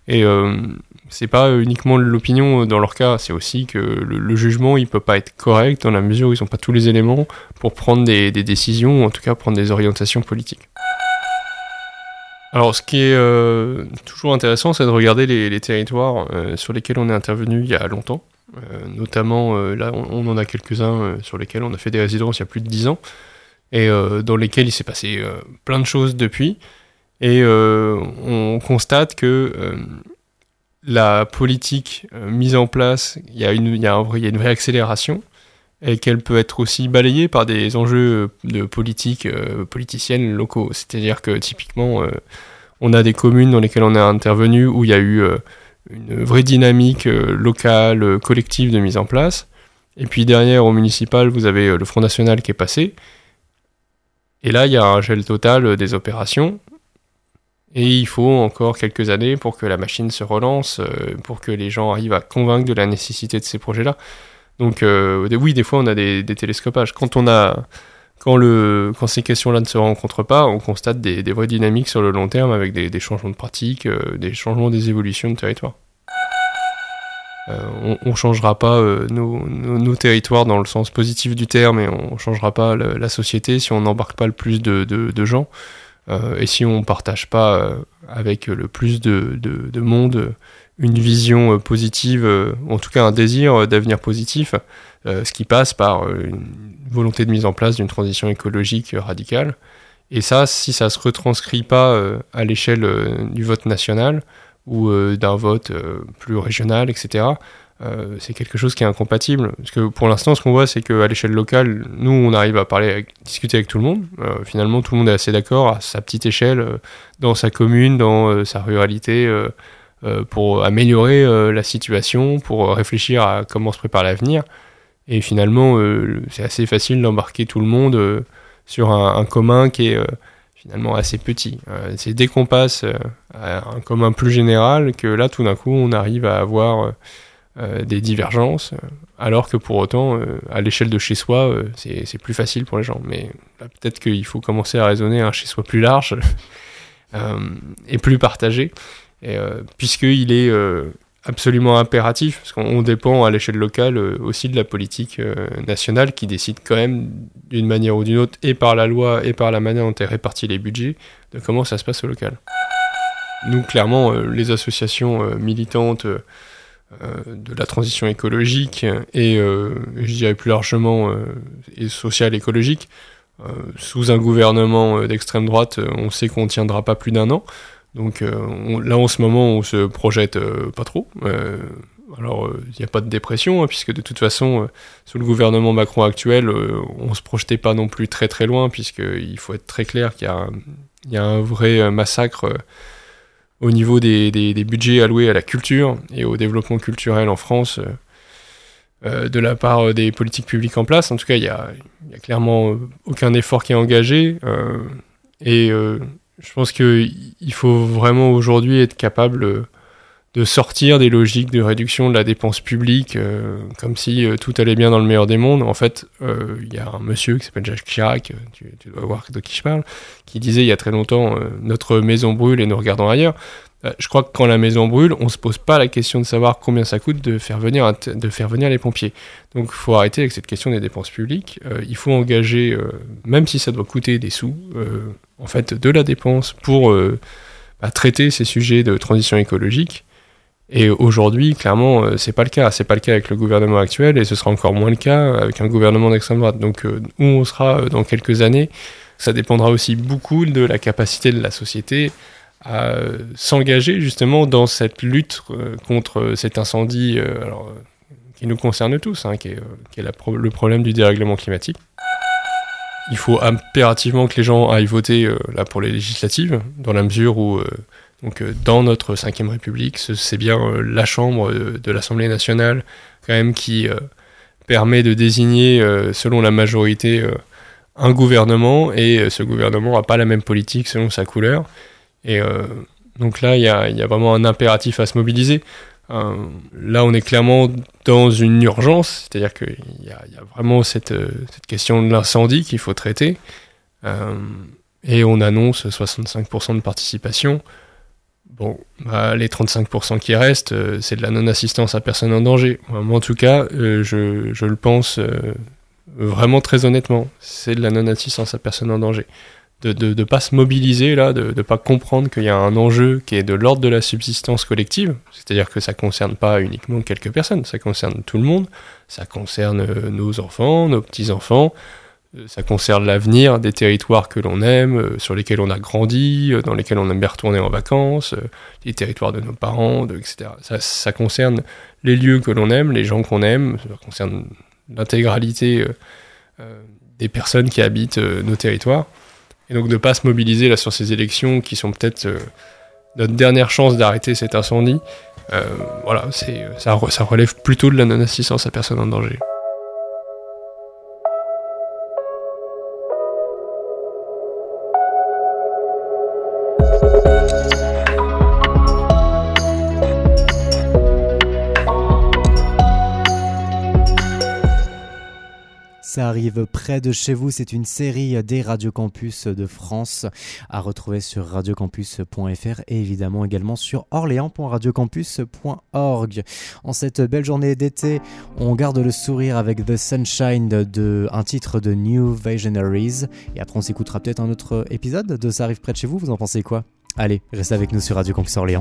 Et euh, c'est pas uniquement l'opinion dans leur cas, c'est aussi que le, le jugement il peut pas être correct dans la mesure où ils ont pas tous les éléments pour prendre des, des décisions, ou en tout cas prendre des orientations politiques. Alors ce qui est euh, toujours intéressant, c'est de regarder les, les territoires euh, sur lesquels on est intervenu il y a longtemps. Euh, notamment, euh, là on, on en a quelques-uns euh, sur lesquels on a fait des résidences il y a plus de dix ans, et euh, dans lesquels il s'est passé euh, plein de choses depuis. Et euh, on constate que euh, la politique euh, mise en place, il y a une, il y a un vrai, il y a une vraie accélération, et qu'elle peut être aussi balayée par des enjeux de politique euh, politiciennes locaux. C'est-à-dire que typiquement, euh, on a des communes dans lesquelles on est intervenu où il y a eu euh, une vraie dynamique euh, locale, euh, collective de mise en place. Et puis derrière, au municipal, vous avez euh, le Front National qui est passé. Et là, il y a un gel total euh, des opérations. Et il faut encore quelques années pour que la machine se relance, euh, pour que les gens arrivent à convaincre de la nécessité de ces projets-là. Donc euh, oui, des fois on a des, des télescopages. Quand, on a, quand, le, quand ces questions-là ne se rencontrent pas, on constate des, des vraies dynamiques sur le long terme avec des, des changements de pratiques, euh, des changements des évolutions de territoire. Euh, on ne changera pas euh, nos, nos, nos territoires dans le sens positif du terme, et on ne changera pas le, la société si on n'embarque pas le plus de, de, de gens. Euh, et si on ne partage pas euh, avec le plus de, de, de monde une vision euh, positive, euh, en tout cas un désir euh, d'avenir positif, euh, ce qui passe par euh, une volonté de mise en place d'une transition écologique euh, radicale. Et ça, si ça ne se retranscrit pas euh, à l'échelle euh, du vote national ou euh, d'un vote euh, plus régional, et cetera, Euh, c'est quelque chose qui est incompatible. Parce que pour l'instant, ce qu'on voit, c'est qu'à l'échelle locale, nous, on arrive à parler, à discuter avec tout le monde. Euh, finalement, tout le monde est assez d'accord à sa petite échelle, euh, dans sa commune, dans euh, sa ruralité, euh, euh, pour améliorer euh, la situation, pour réfléchir à comment se prépare l'avenir. Et finalement, euh, c'est assez facile d'embarquer tout le monde euh, sur un, un commun qui est euh, finalement assez petit. Euh, c'est dès qu'on passe euh, à un commun plus général que là, tout d'un coup, on arrive à avoir euh, euh, des divergences, euh, alors que pour autant, euh, à l'échelle de chez soi, euh, c'est, c'est plus facile pour les gens. Mais là, peut-être qu'il faut commencer à raisonner un chez soi plus large euh, et plus partagé, et, euh, puisqu'il est euh, absolument impératif, parce qu'on dépend à l'échelle locale euh, aussi de la politique euh, nationale qui décide quand même d'une manière ou d'une autre, et par la loi et par la manière dont est répartis les budgets, de comment ça se passe au local. Nous, clairement, euh, les associations euh, militantes euh, de la transition écologique et, euh, je dirais plus largement, euh, et sociale écologique, euh, sous un gouvernement euh, d'extrême droite, euh, on sait qu'on ne tiendra pas plus d'un an. Donc euh, on, là, en ce moment, on se projette euh, pas trop. Euh, alors, il euh, n'y a pas de dépression, hein, puisque de toute façon, euh, sous le gouvernement Macron actuel, euh, on ne se projetait pas non plus très très loin, puisqu'il faut être très clair qu'il y a un, il y a un vrai massacre euh, au niveau des, des, des budgets alloués à la culture et au développement culturel en France, euh, euh, de la part des politiques publiques en place. En tout cas, il n'y a, y a clairement aucun effort qui est engagé. Euh, et euh, je pense qu'il faut vraiment aujourd'hui être capable de sortir des logiques de réduction de la dépense publique, euh, comme si euh, tout allait bien dans le meilleur des mondes. En fait, il euh, y a un monsieur qui s'appelle Jacques Chirac, tu, tu dois voir de qui je parle, qui disait il y a très longtemps euh, « Notre maison brûle et nous regardons ailleurs ». Euh, je crois que quand la maison brûle, on ne se pose pas la question de savoir combien ça coûte de faire venir, un t- de faire venir les pompiers. Donc il faut arrêter avec cette question des dépenses publiques. Euh, il faut engager, euh, même si ça doit coûter des sous, euh, en fait, de la dépense pour euh, bah, traiter ces sujets de transition écologique. Et aujourd'hui, clairement, euh, c'est pas le cas. C'est pas le cas avec le gouvernement actuel, et ce sera encore moins le cas avec un gouvernement d'extrême droite. Donc, euh, où on sera euh, dans quelques années, ça dépendra aussi beaucoup de la capacité de la société à euh, s'engager justement dans cette lutte euh, contre cet incendie, euh, alors, euh, qui nous concerne tous, hein, qui est, euh, qui est la pro- le problème du dérèglement climatique. Il faut impérativement que les gens aillent voter euh, là pour les législatives, dans la mesure où euh, Donc, euh, dans notre cinquième République, c'est bien euh, la Chambre euh, de l'Assemblée nationale quand même qui euh, permet de désigner, euh, selon la majorité, euh, un gouvernement, et euh, ce gouvernement n'a pas la même politique selon sa couleur. Et euh, donc là, il y a, y a vraiment un impératif à se mobiliser. Euh, là, on est clairement dans une urgence, c'est-à-dire qu'il y a, y a vraiment cette, euh, cette question de l'incendie qu'il faut traiter. Euh, et on annonce soixante-cinq pour cent de participation. Bon, bah, les trente-cinq pour cent qui restent, euh, c'est de la non-assistance à personne en danger. Moi, en tout cas, euh, je, je le pense euh, vraiment très honnêtement. C'est de la non-assistance à personne en danger. De ne de, de pas se mobiliser, là, de ne pas comprendre qu'il y a un enjeu qui est de l'ordre de la subsistance collective, c'est-à-dire que ça ne concerne pas uniquement quelques personnes, ça concerne tout le monde, ça concerne euh, nos enfants, nos petits-enfants, ça concerne l'avenir des territoires que l'on aime, euh, sur lesquels on a grandi, euh, dans lesquels on aime bien retourner en vacances, euh, les territoires de nos parents, de, et cetera. Ça, ça concerne les lieux que l'on aime, les gens qu'on aime, ça concerne l'intégralité euh, euh, des personnes qui habitent euh, nos territoires. Et donc de ne pas se mobiliser là, sur ces élections qui sont peut-être euh, notre dernière chance d'arrêter cet incendie, euh, voilà, c'est, ça, ça relève plutôt de la non-assistance à personne en danger. Ça arrive près de chez vous, c'est une série des Radio Campus de France à retrouver sur radiocampus point f r et évidemment également sur orléans point radiocampus point org. En cette belle journée d'été, on garde le sourire avec The Sunshine, de, un titre de New Visionaries, et après on s'écoutera peut-être un autre épisode de Ça arrive près de chez vous, vous en pensez quoi? Allez, restez avec nous sur Radio Campus Orléans.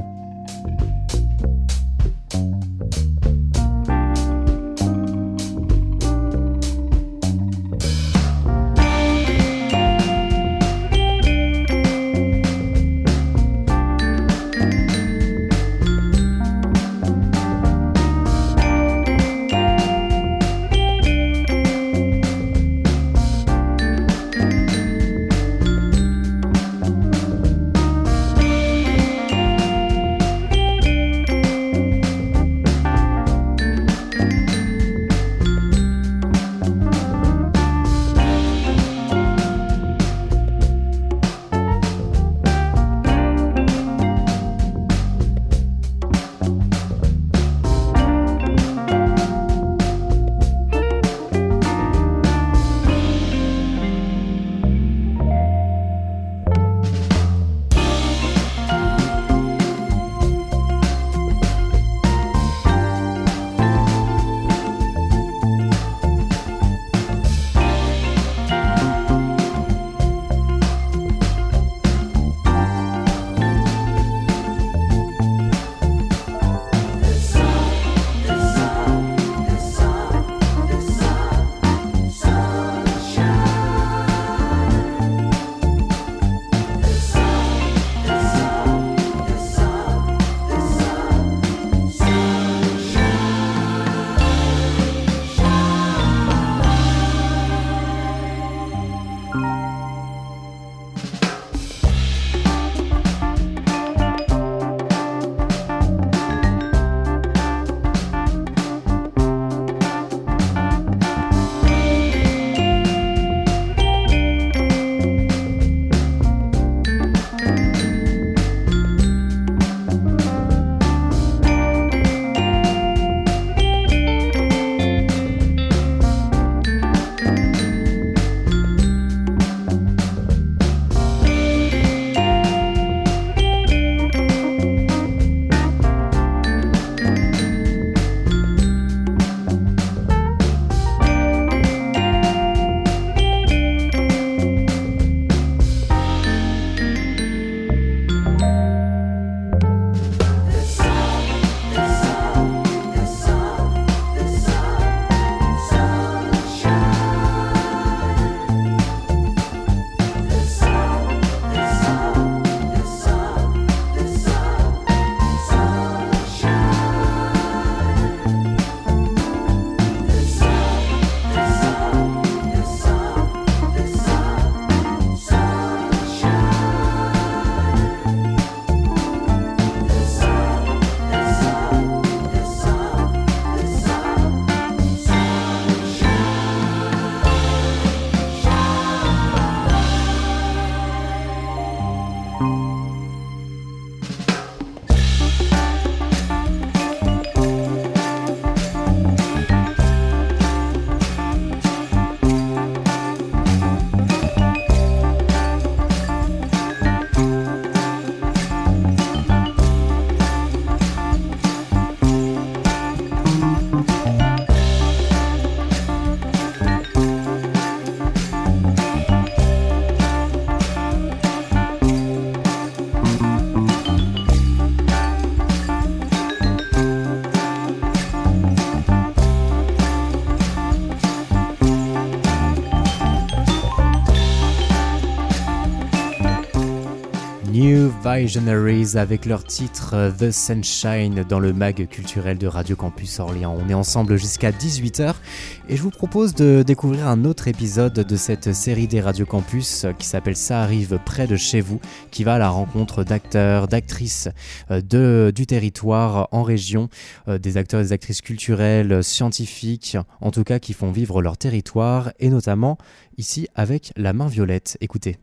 New Visionaries avec leur titre The Sunshine dans le mag culturel de Radio Campus Orléans. On est ensemble jusqu'à dix-huit heures et je vous propose de découvrir un autre épisode de cette série des Radio Campus qui s'appelle Ça arrive près de chez vous, qui va à la rencontre d'acteurs, d'actrices de, du territoire en région, des acteurs et des actrices culturelles, scientifiques, en tout cas qui font vivre leur territoire et notamment ici avec La Main Violette. Écoutez.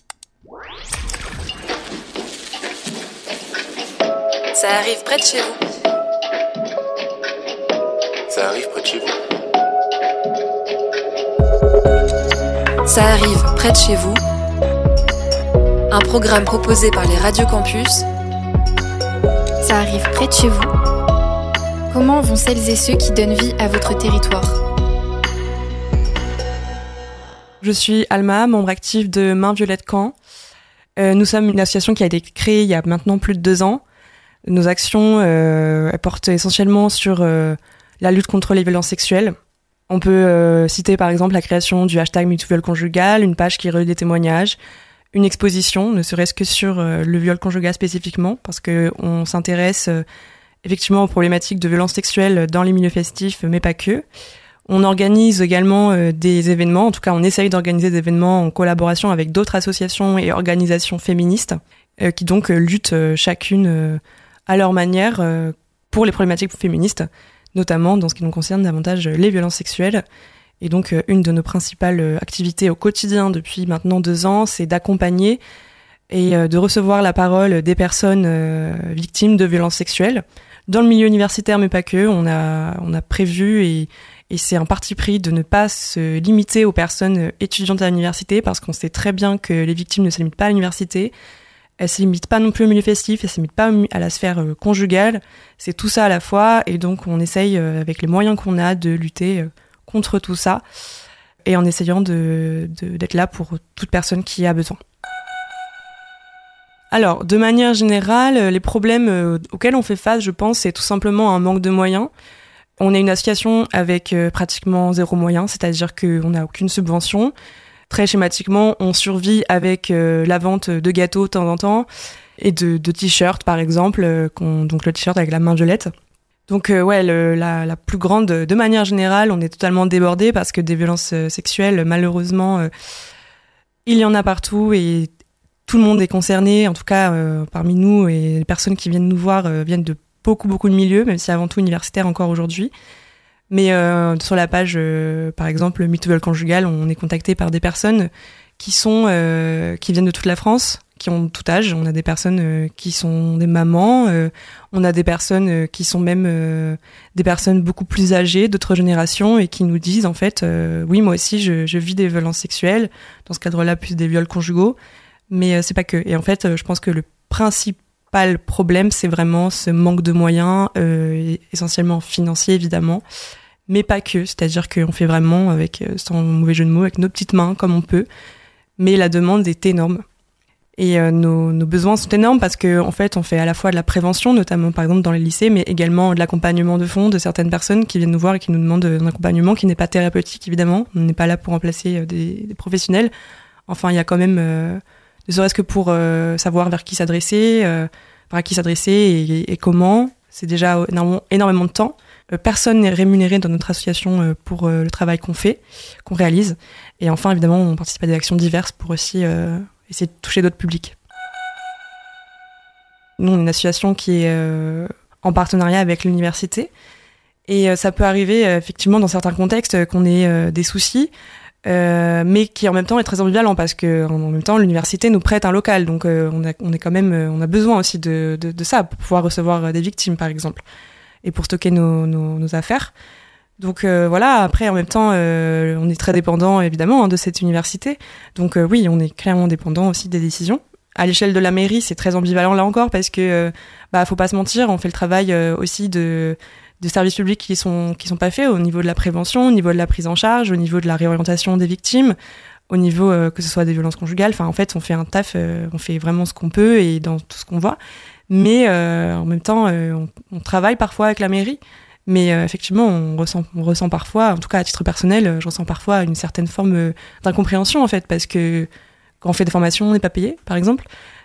Ça arrive près de chez vous. Ça arrive près de chez vous. Ça arrive près de chez vous. Un programme proposé par les Radio Campus. Ça arrive près de chez vous. Comment vont celles et ceux qui donnent vie à votre territoire ? Je suis Alma, membre active de Main Violette Caen. Euh, nous sommes une association qui a été créée il y a maintenant plus de deux ans. Nos actions euh, portent essentiellement sur euh, la lutte contre les violences sexuelles. On peut euh, citer par exemple la création du hashtag MeTooViol conjugal, une page qui relaie des témoignages, une exposition, ne serait-ce que sur euh, le viol conjugal spécifiquement, parce qu'on s'intéresse euh, effectivement aux problématiques de violences sexuelles dans les milieux festifs, mais pas que. On organise également euh, des événements, en tout cas on essaye d'organiser des événements en collaboration avec d'autres associations et organisations féministes, euh, qui donc euh, luttent euh, chacune euh, à leur manière euh, pour les problématiques féministes, notamment dans ce qui nous concerne davantage les violences sexuelles. Et donc euh, une de nos principales euh, activités au quotidien depuis maintenant deux ans, c'est d'accompagner et euh, de recevoir la parole des personnes euh, victimes de violences sexuelles. Dans le milieu universitaire, mais pas que, on a, on a prévu et, et c'est un parti pris de ne pas se limiter aux personnes étudiantes à l'université, parce qu'on sait très bien que les victimes ne se limitent pas à l'université. Elle se limite pas non plus au milieu festif, elle se limite pas à la sphère euh, conjugale, c'est tout ça à la fois, et donc on essaye euh, avec les moyens qu'on a de lutter euh, contre tout ça, et en essayant de, de, d'être là pour toute personne qui a besoin. Alors, de manière générale, les problèmes euh, auxquels on fait face, je pense, c'est tout simplement un manque de moyens. On est une association avec euh, pratiquement zéro moyen, c'est-à-dire qu'on n'a aucune subvention. Très schématiquement, on survit avec euh, la vente de gâteaux de temps en temps et de, de t-shirts, par exemple, euh, qu'on, donc le t-shirt avec la main violette. Donc euh, ouais, le, la, la plus grande, de manière générale, on est totalement débordé parce que des violences euh, sexuelles, malheureusement, euh, il y en a partout et tout le monde est concerné. En tout cas, euh, parmi nous, et les personnes qui viennent nous voir euh, viennent de beaucoup, beaucoup de milieux, même si avant tout universitaire encore aujourd'hui. Mais euh, sur la page, euh, par exemple, MeTooViol conjugal, on est contacté par des personnes qui sont euh, qui viennent de toute la France, qui ont tout âge. On a des personnes euh, qui sont des mamans, euh, on a des personnes euh, qui sont même euh, des personnes beaucoup plus âgées, d'autres générations, et qui nous disent en fait, euh, oui, moi aussi, je, je vis des violences sexuelles, dans ce cadre-là, plus des viols conjugaux, mais euh, c'est pas que. Et en fait, euh, je pense que le principal problème, c'est vraiment ce manque de moyens, euh, essentiellement financiers évidemment, mais pas que. C'est-à-dire qu'on fait vraiment, avec, sans mauvais jeu de mots, avec nos petites mains comme on peut, mais la demande est énorme. Et euh, nos, nos besoins sont énormes parce que en fait, on fait à la fois de la prévention, notamment par exemple dans les lycées, mais également de l'accompagnement de fond de certaines personnes qui viennent nous voir et qui nous demandent un accompagnement qui n'est pas thérapeutique évidemment. On n'est pas là pour remplacer des, des professionnels. Enfin, il y a quand même, euh, ne serait-ce que pour euh, savoir vers qui s'adresser, euh, vers qui s'adresser et, et comment. C'est déjà énormément, énormément de temps. Euh, personne n'est rémunéré dans notre association euh, pour euh, le travail qu'on fait, qu'on réalise. Et enfin, évidemment, on participe à des actions diverses pour aussi euh, essayer de toucher d'autres publics. Nous, on est une association qui est euh, en partenariat avec l'université. Et euh, ça peut arriver, euh, effectivement, dans certains contextes, qu'on ait euh, des soucis. Euh, mais qui en même temps est très ambivalent parce que en même temps l'université nous prête un local, donc euh, on a on est quand même euh, on a besoin aussi de, de de ça pour pouvoir recevoir des victimes par exemple et pour stocker nos nos, nos affaires. Donc euh, voilà, après en même temps euh, on est très dépendant évidemment hein, de cette université, donc euh, oui on est clairement dépendant aussi des décisions. À l'échelle de la mairie c'est très ambivalent là encore parce que euh, bah faut pas se mentir, on fait le travail euh, aussi de de services publics qui sont qui sont pas faits au niveau de la prévention, au niveau de la prise en charge, au niveau de la réorientation des victimes, au niveau euh, que ce soit des violences conjugales. Enfin, en fait, on fait un taf, euh, on fait vraiment ce qu'on peut et dans tout ce qu'on voit. Mais euh, en même temps, euh, on, on travaille parfois avec la mairie. Mais euh, effectivement, on ressent, on ressent parfois, en tout cas à titre personnel, je ressens parfois une certaine forme euh, d'incompréhension en fait, parce que quand on fait des formations, on n'est pas payé, par exemple.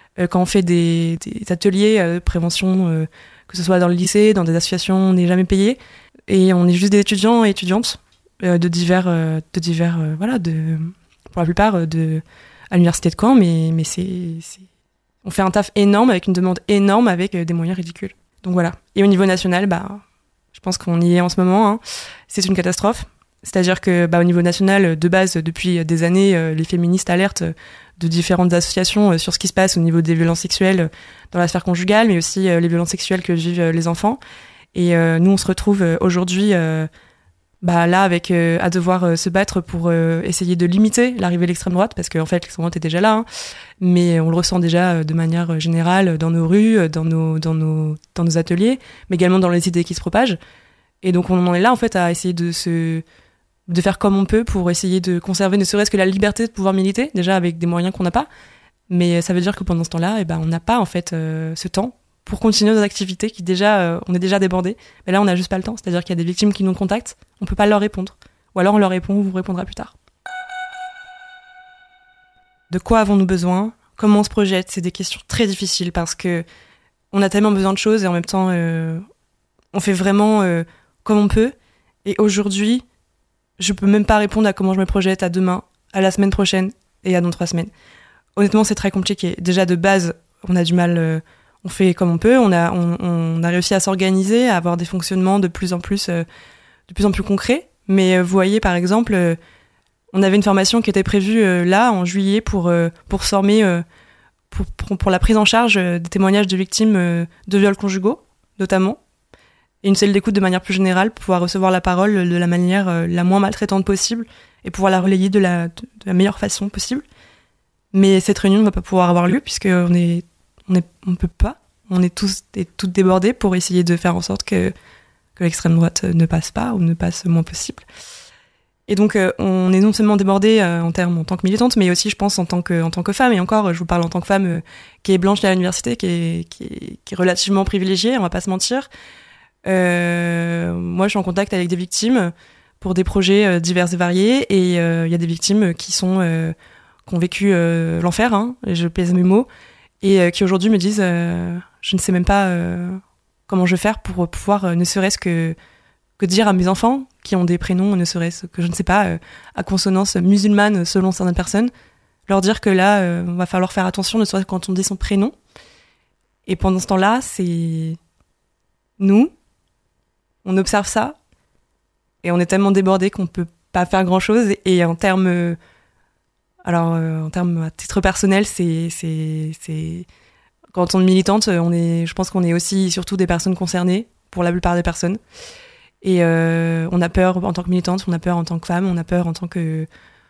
euh, quand on fait des, des ateliers euh, de prévention, euh, que ce soit dans le lycée, dans des associations, on n'est jamais payé. Et on est juste des étudiants et étudiantes euh, de divers, euh, de divers euh, voilà, de, pour la plupart euh, de, à l'université de Caen, mais, mais c'est, c'est... on fait un taf énorme avec une demande énorme avec euh, des moyens ridicules. Donc voilà. Et au niveau national, bah, je pense qu'on y est en ce moment. Hein. C'est une catastrophe. C'est-à-dire que, bah, au niveau national, de base, depuis des années, euh, les féministes alertent de différentes associations euh, sur ce qui se passe au niveau des violences sexuelles dans la sphère conjugale, mais aussi euh, les violences sexuelles que vivent euh, les enfants. Et euh, nous, on se retrouve euh, aujourd'hui euh, bah, là avec euh, à devoir euh, se battre pour euh, essayer de limiter l'arrivée de l'extrême droite, parce qu'en fait, l'extrême droite est déjà là, hein, mais on le ressent déjà euh, de manière générale dans nos rues, dans nos, dans, nos, dans nos ateliers, mais également dans les idées qui se propagent. Et donc, on en est là, en fait, à essayer de se... de faire comme on peut pour essayer de conserver ne serait-ce que la liberté de pouvoir militer, déjà avec des moyens qu'on n'a pas. Mais ça veut dire que pendant ce temps-là, eh ben, on n'a pas en fait euh, ce temps pour continuer nos activités qui déjà, euh, on est déjà débordés. Mais là, on n'a juste pas le temps. C'est-à-dire qu'il y a des victimes qui nous contactent, on peut pas leur répondre. Ou alors on leur répond, on vous répondra plus tard. De quoi avons-nous besoin ? Comment on se projette ? C'est des questions très difficiles parce que on a tellement besoin de choses et en même temps, euh, on fait vraiment euh, comme on peut. Et aujourd'hui, je peux même pas répondre à comment je me projette à demain, à la semaine prochaine et à dans trois semaines. Honnêtement, c'est très compliqué. Déjà, de base, on a du mal, euh, on fait comme on peut, on a, on, on a réussi à s'organiser, à avoir des fonctionnements de plus en plus, euh, de plus en plus concrets. Mais euh, vous voyez, par exemple, euh, on avait une formation qui était prévue euh, là, en juillet, pour, euh, pour se former, euh, pour, pour, pour la prise en charge euh, des témoignages de victimes euh, de viols conjugaux, notamment. Et une cellule d'écoute de manière plus générale, pour pouvoir recevoir la parole de la manière euh, la moins maltraitante possible et pouvoir la relayer de la, de, de la meilleure façon possible. Mais cette réunion ne va pas pouvoir avoir lieu puisqu'on est, on est, on peut pas. On est tous et toutes débordés pour essayer de faire en sorte que, que l'extrême droite ne passe pas ou ne passe le moins possible. Et donc, euh, on est non seulement débordés euh, en termes en tant que militante, mais aussi, je pense, en tant que, en tant que femme. Et encore, je vous parle en tant que femme euh, qui est blanche à l'université, qui est, qui est, qui est relativement privilégiée, on va pas se mentir. Euh, moi, je suis en contact avec des victimes pour des projets euh, divers et variés, et il euh, y a des victimes qui sont euh, qui ont vécu euh, l'enfer, hein, et je pèse mes mots, et euh, qui aujourd'hui me disent euh, je ne sais même pas euh, comment je vais faire pour pouvoir euh, ne serait-ce que que dire à mes enfants qui ont des prénoms, ne serait-ce que je ne sais pas euh, à consonance musulmane selon certaines personnes, leur dire que là, euh, on va falloir faire attention, ne serait-ce que quand on dit son prénom. Et pendant ce temps-là, c'est nous. On observe ça et on est tellement débordés qu'on peut pas faire grand chose. Et en termes, euh, alors euh, en termes à titre personnel, c'est c'est c'est quand on est militante, on est, je pense qu'on est aussi surtout des personnes concernées pour la plupart des personnes. Et euh, on a peur en tant que militante, on a peur en tant que femme, on a peur en tant que,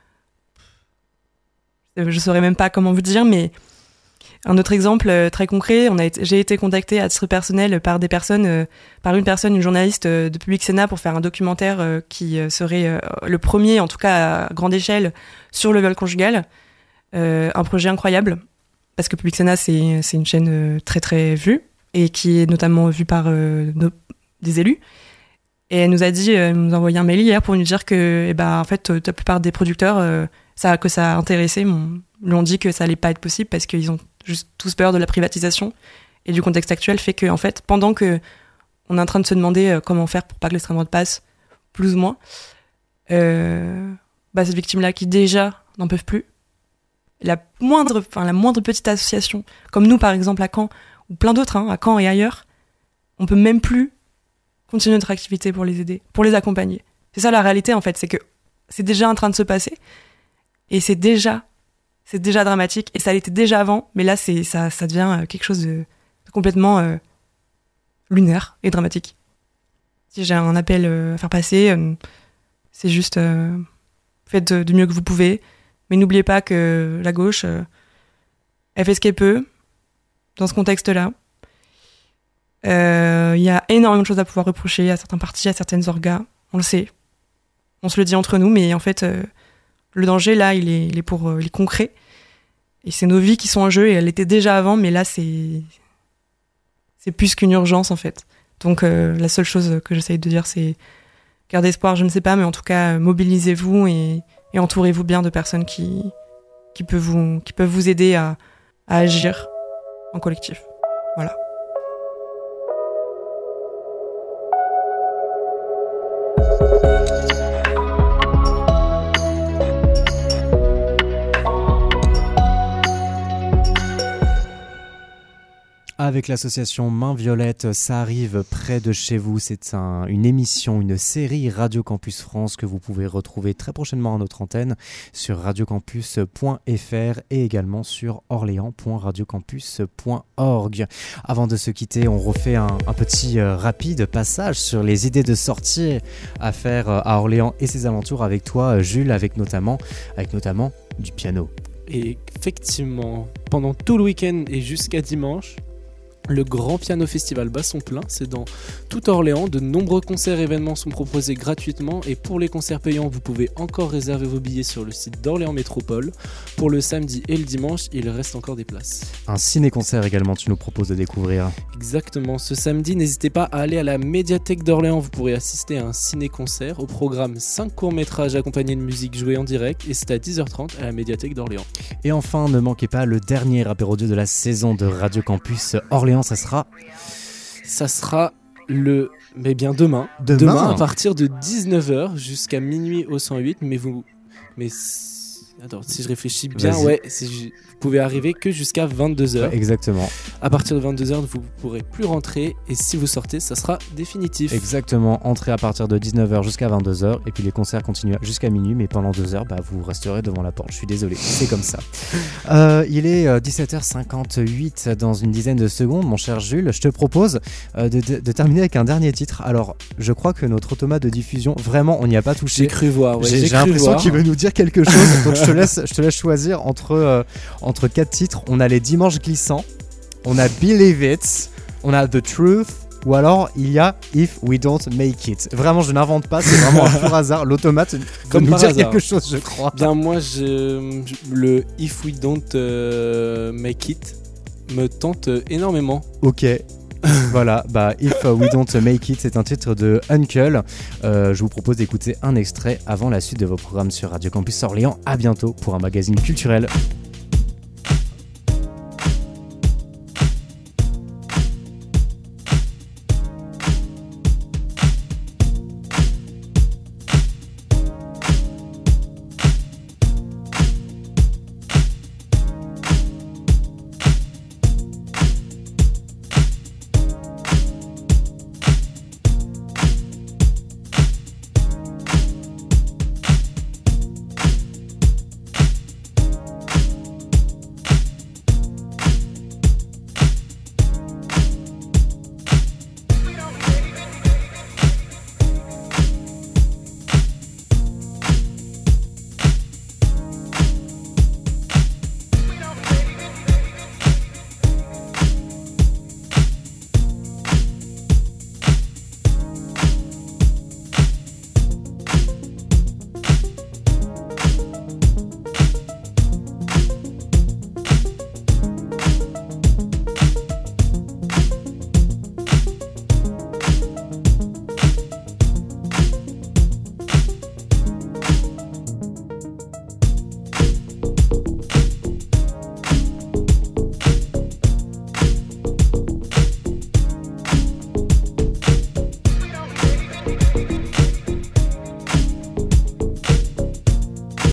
je saurais même pas comment vous dire, mais un autre exemple euh, très concret, on a été, j'ai été contactée à titre personnel par des personnes, euh, par une personne, une journaliste euh, de Public Sénat pour faire un documentaire euh, qui euh, serait euh, le premier, en tout cas à grande échelle, sur le viol conjugal. Euh, un projet incroyable, parce que Public Sénat, c'est, c'est une chaîne euh, très très vue, et qui est notamment vue par euh, nos, des élus. Et elle nous a dit, elle nous a envoyé un mail hier pour nous dire que, eh ben, en fait, la plupart des producteurs, euh, ça, que ça a intéressé, m'ont, l'ont dit que ça allait pas être possible parce qu'ils ont juste tous peur de la privatisation et du contexte actuel fait que, en fait, pendant que on est en train de se demander euh, comment faire pour pas que l'extrême droite passe, plus ou moins, euh, bah, ces victimes-là qui déjà n'en peuvent plus, la moindre, enfin, la moindre petite association, comme nous, par exemple, à Caen, ou plein d'autres, hein, à Caen et ailleurs, on peut même plus continuer notre activité pour les aider, pour les accompagner. C'est ça la réalité, en fait, c'est que c'est déjà en train de se passer, et c'est déjà, c'est déjà dramatique, et ça l'était déjà avant, mais là, c'est, ça, ça devient quelque chose de, de complètement euh, lunaire et dramatique. Si j'ai un appel euh, à faire passer, euh, c'est juste, euh, faites du mieux que vous pouvez, mais n'oubliez pas que la gauche, euh, elle fait ce qu'elle peut, dans ce contexte-là. Il euh, y a énormément de choses à pouvoir reprocher à certains partis, à certaines orgas, on le sait. On se le dit entre nous, mais en fait, euh, le danger, là, il est, il est pour, euh, il est concret. Et c'est nos vies qui sont en jeu, et elle était déjà avant, mais là, c'est, c'est plus qu'une urgence, en fait. Donc, euh, la seule chose que j'essaye de dire, c'est garder espoir, je ne sais pas, mais en tout cas, mobilisez-vous et, et entourez-vous bien de personnes qui, qui, peuvent vous, qui peuvent vous aider à, à agir en collectif. Voilà. Avec l'association Main Violette, ça arrive près de chez vous. C'est un, une émission, une série Radio Campus France que vous pouvez retrouver très prochainement à notre antenne sur radiocampus point f r et également sur orléans point radiocampus point org. Avant de se quitter, on refait un, un petit euh, rapide passage sur les idées de sortie à faire euh, à Orléans et ses alentours avec toi, Jules, avec notamment, avec notamment du piano. Et effectivement, pendant tout le week-end et jusqu'à dimanche, le Grand Piano Festival bat son plein, c'est dans tout Orléans. De nombreux concerts et événements sont proposés gratuitement et pour les concerts payants, vous pouvez encore réserver vos billets sur le site d'Orléans Métropole. Pour le samedi et le dimanche, il reste encore des places. Un ciné-concert également, tu nous proposes de découvrir. Exactement, ce samedi, n'hésitez pas à aller à la médiathèque d'Orléans. Vous pourrez assister à un ciné-concert. Au programme, cinq courts-métrages accompagnés de musique jouée en direct et c'est à dix heures trente à la médiathèque d'Orléans. Et enfin, ne manquez pas le dernier apéro-audio de la saison de Radio Campus Orléans. Ça sera Ça sera le... Mais bien demain. Demain, demain à partir de dix-neuf heures jusqu'à minuit au cent huit. Mais vous... Mais... Attends, si je réfléchis bien, Vas-y. ouais, si je... vous pouvez arriver que jusqu'à vingt-deux heures. Ouais, exactement. À partir de vingt-deux heures, vous ne pourrez plus rentrer et si vous sortez, ça sera définitif. Exactement, entrée à partir de dix-neuf heures jusqu'à vingt-deux heures et puis les concerts continuent jusqu'à minuit, mais pendant deux heures, bah, vous resterez devant la porte. Je suis désolé, c'est comme ça. Euh, il est euh, dix-sept heures cinquante-huit dans une dizaine de secondes, mon cher Jules. Je te propose euh, de, de, de terminer avec un dernier titre. Alors, je crois que notre automate de diffusion, vraiment, on n'y a pas touché. J'ai cru voir, ouais, J'ai, j'ai, j'ai cru l'impression voir. qu'il veut nous dire quelque chose, donc je te laisse, je te laisse choisir entre, euh, entre quatre titres. On a les Dimanches glissants, on a Believe It, on a The Truth, ou alors il y a If We Don't Make It. Vraiment, je n'invente pas, c'est vraiment un pur hasard. L'automate Comme veut nous par dire hasard. quelque chose, je crois. Bien, moi, je, je- le If We Don't euh, Make It me tente euh, énormément. Ok. Voilà, bah If We Don't Make It, c'est un titre de Uncle. Euh, je vous propose d'écouter un extrait avant la suite de vos programmes sur Radio Campus Orléans. À bientôt pour un magazine culturel.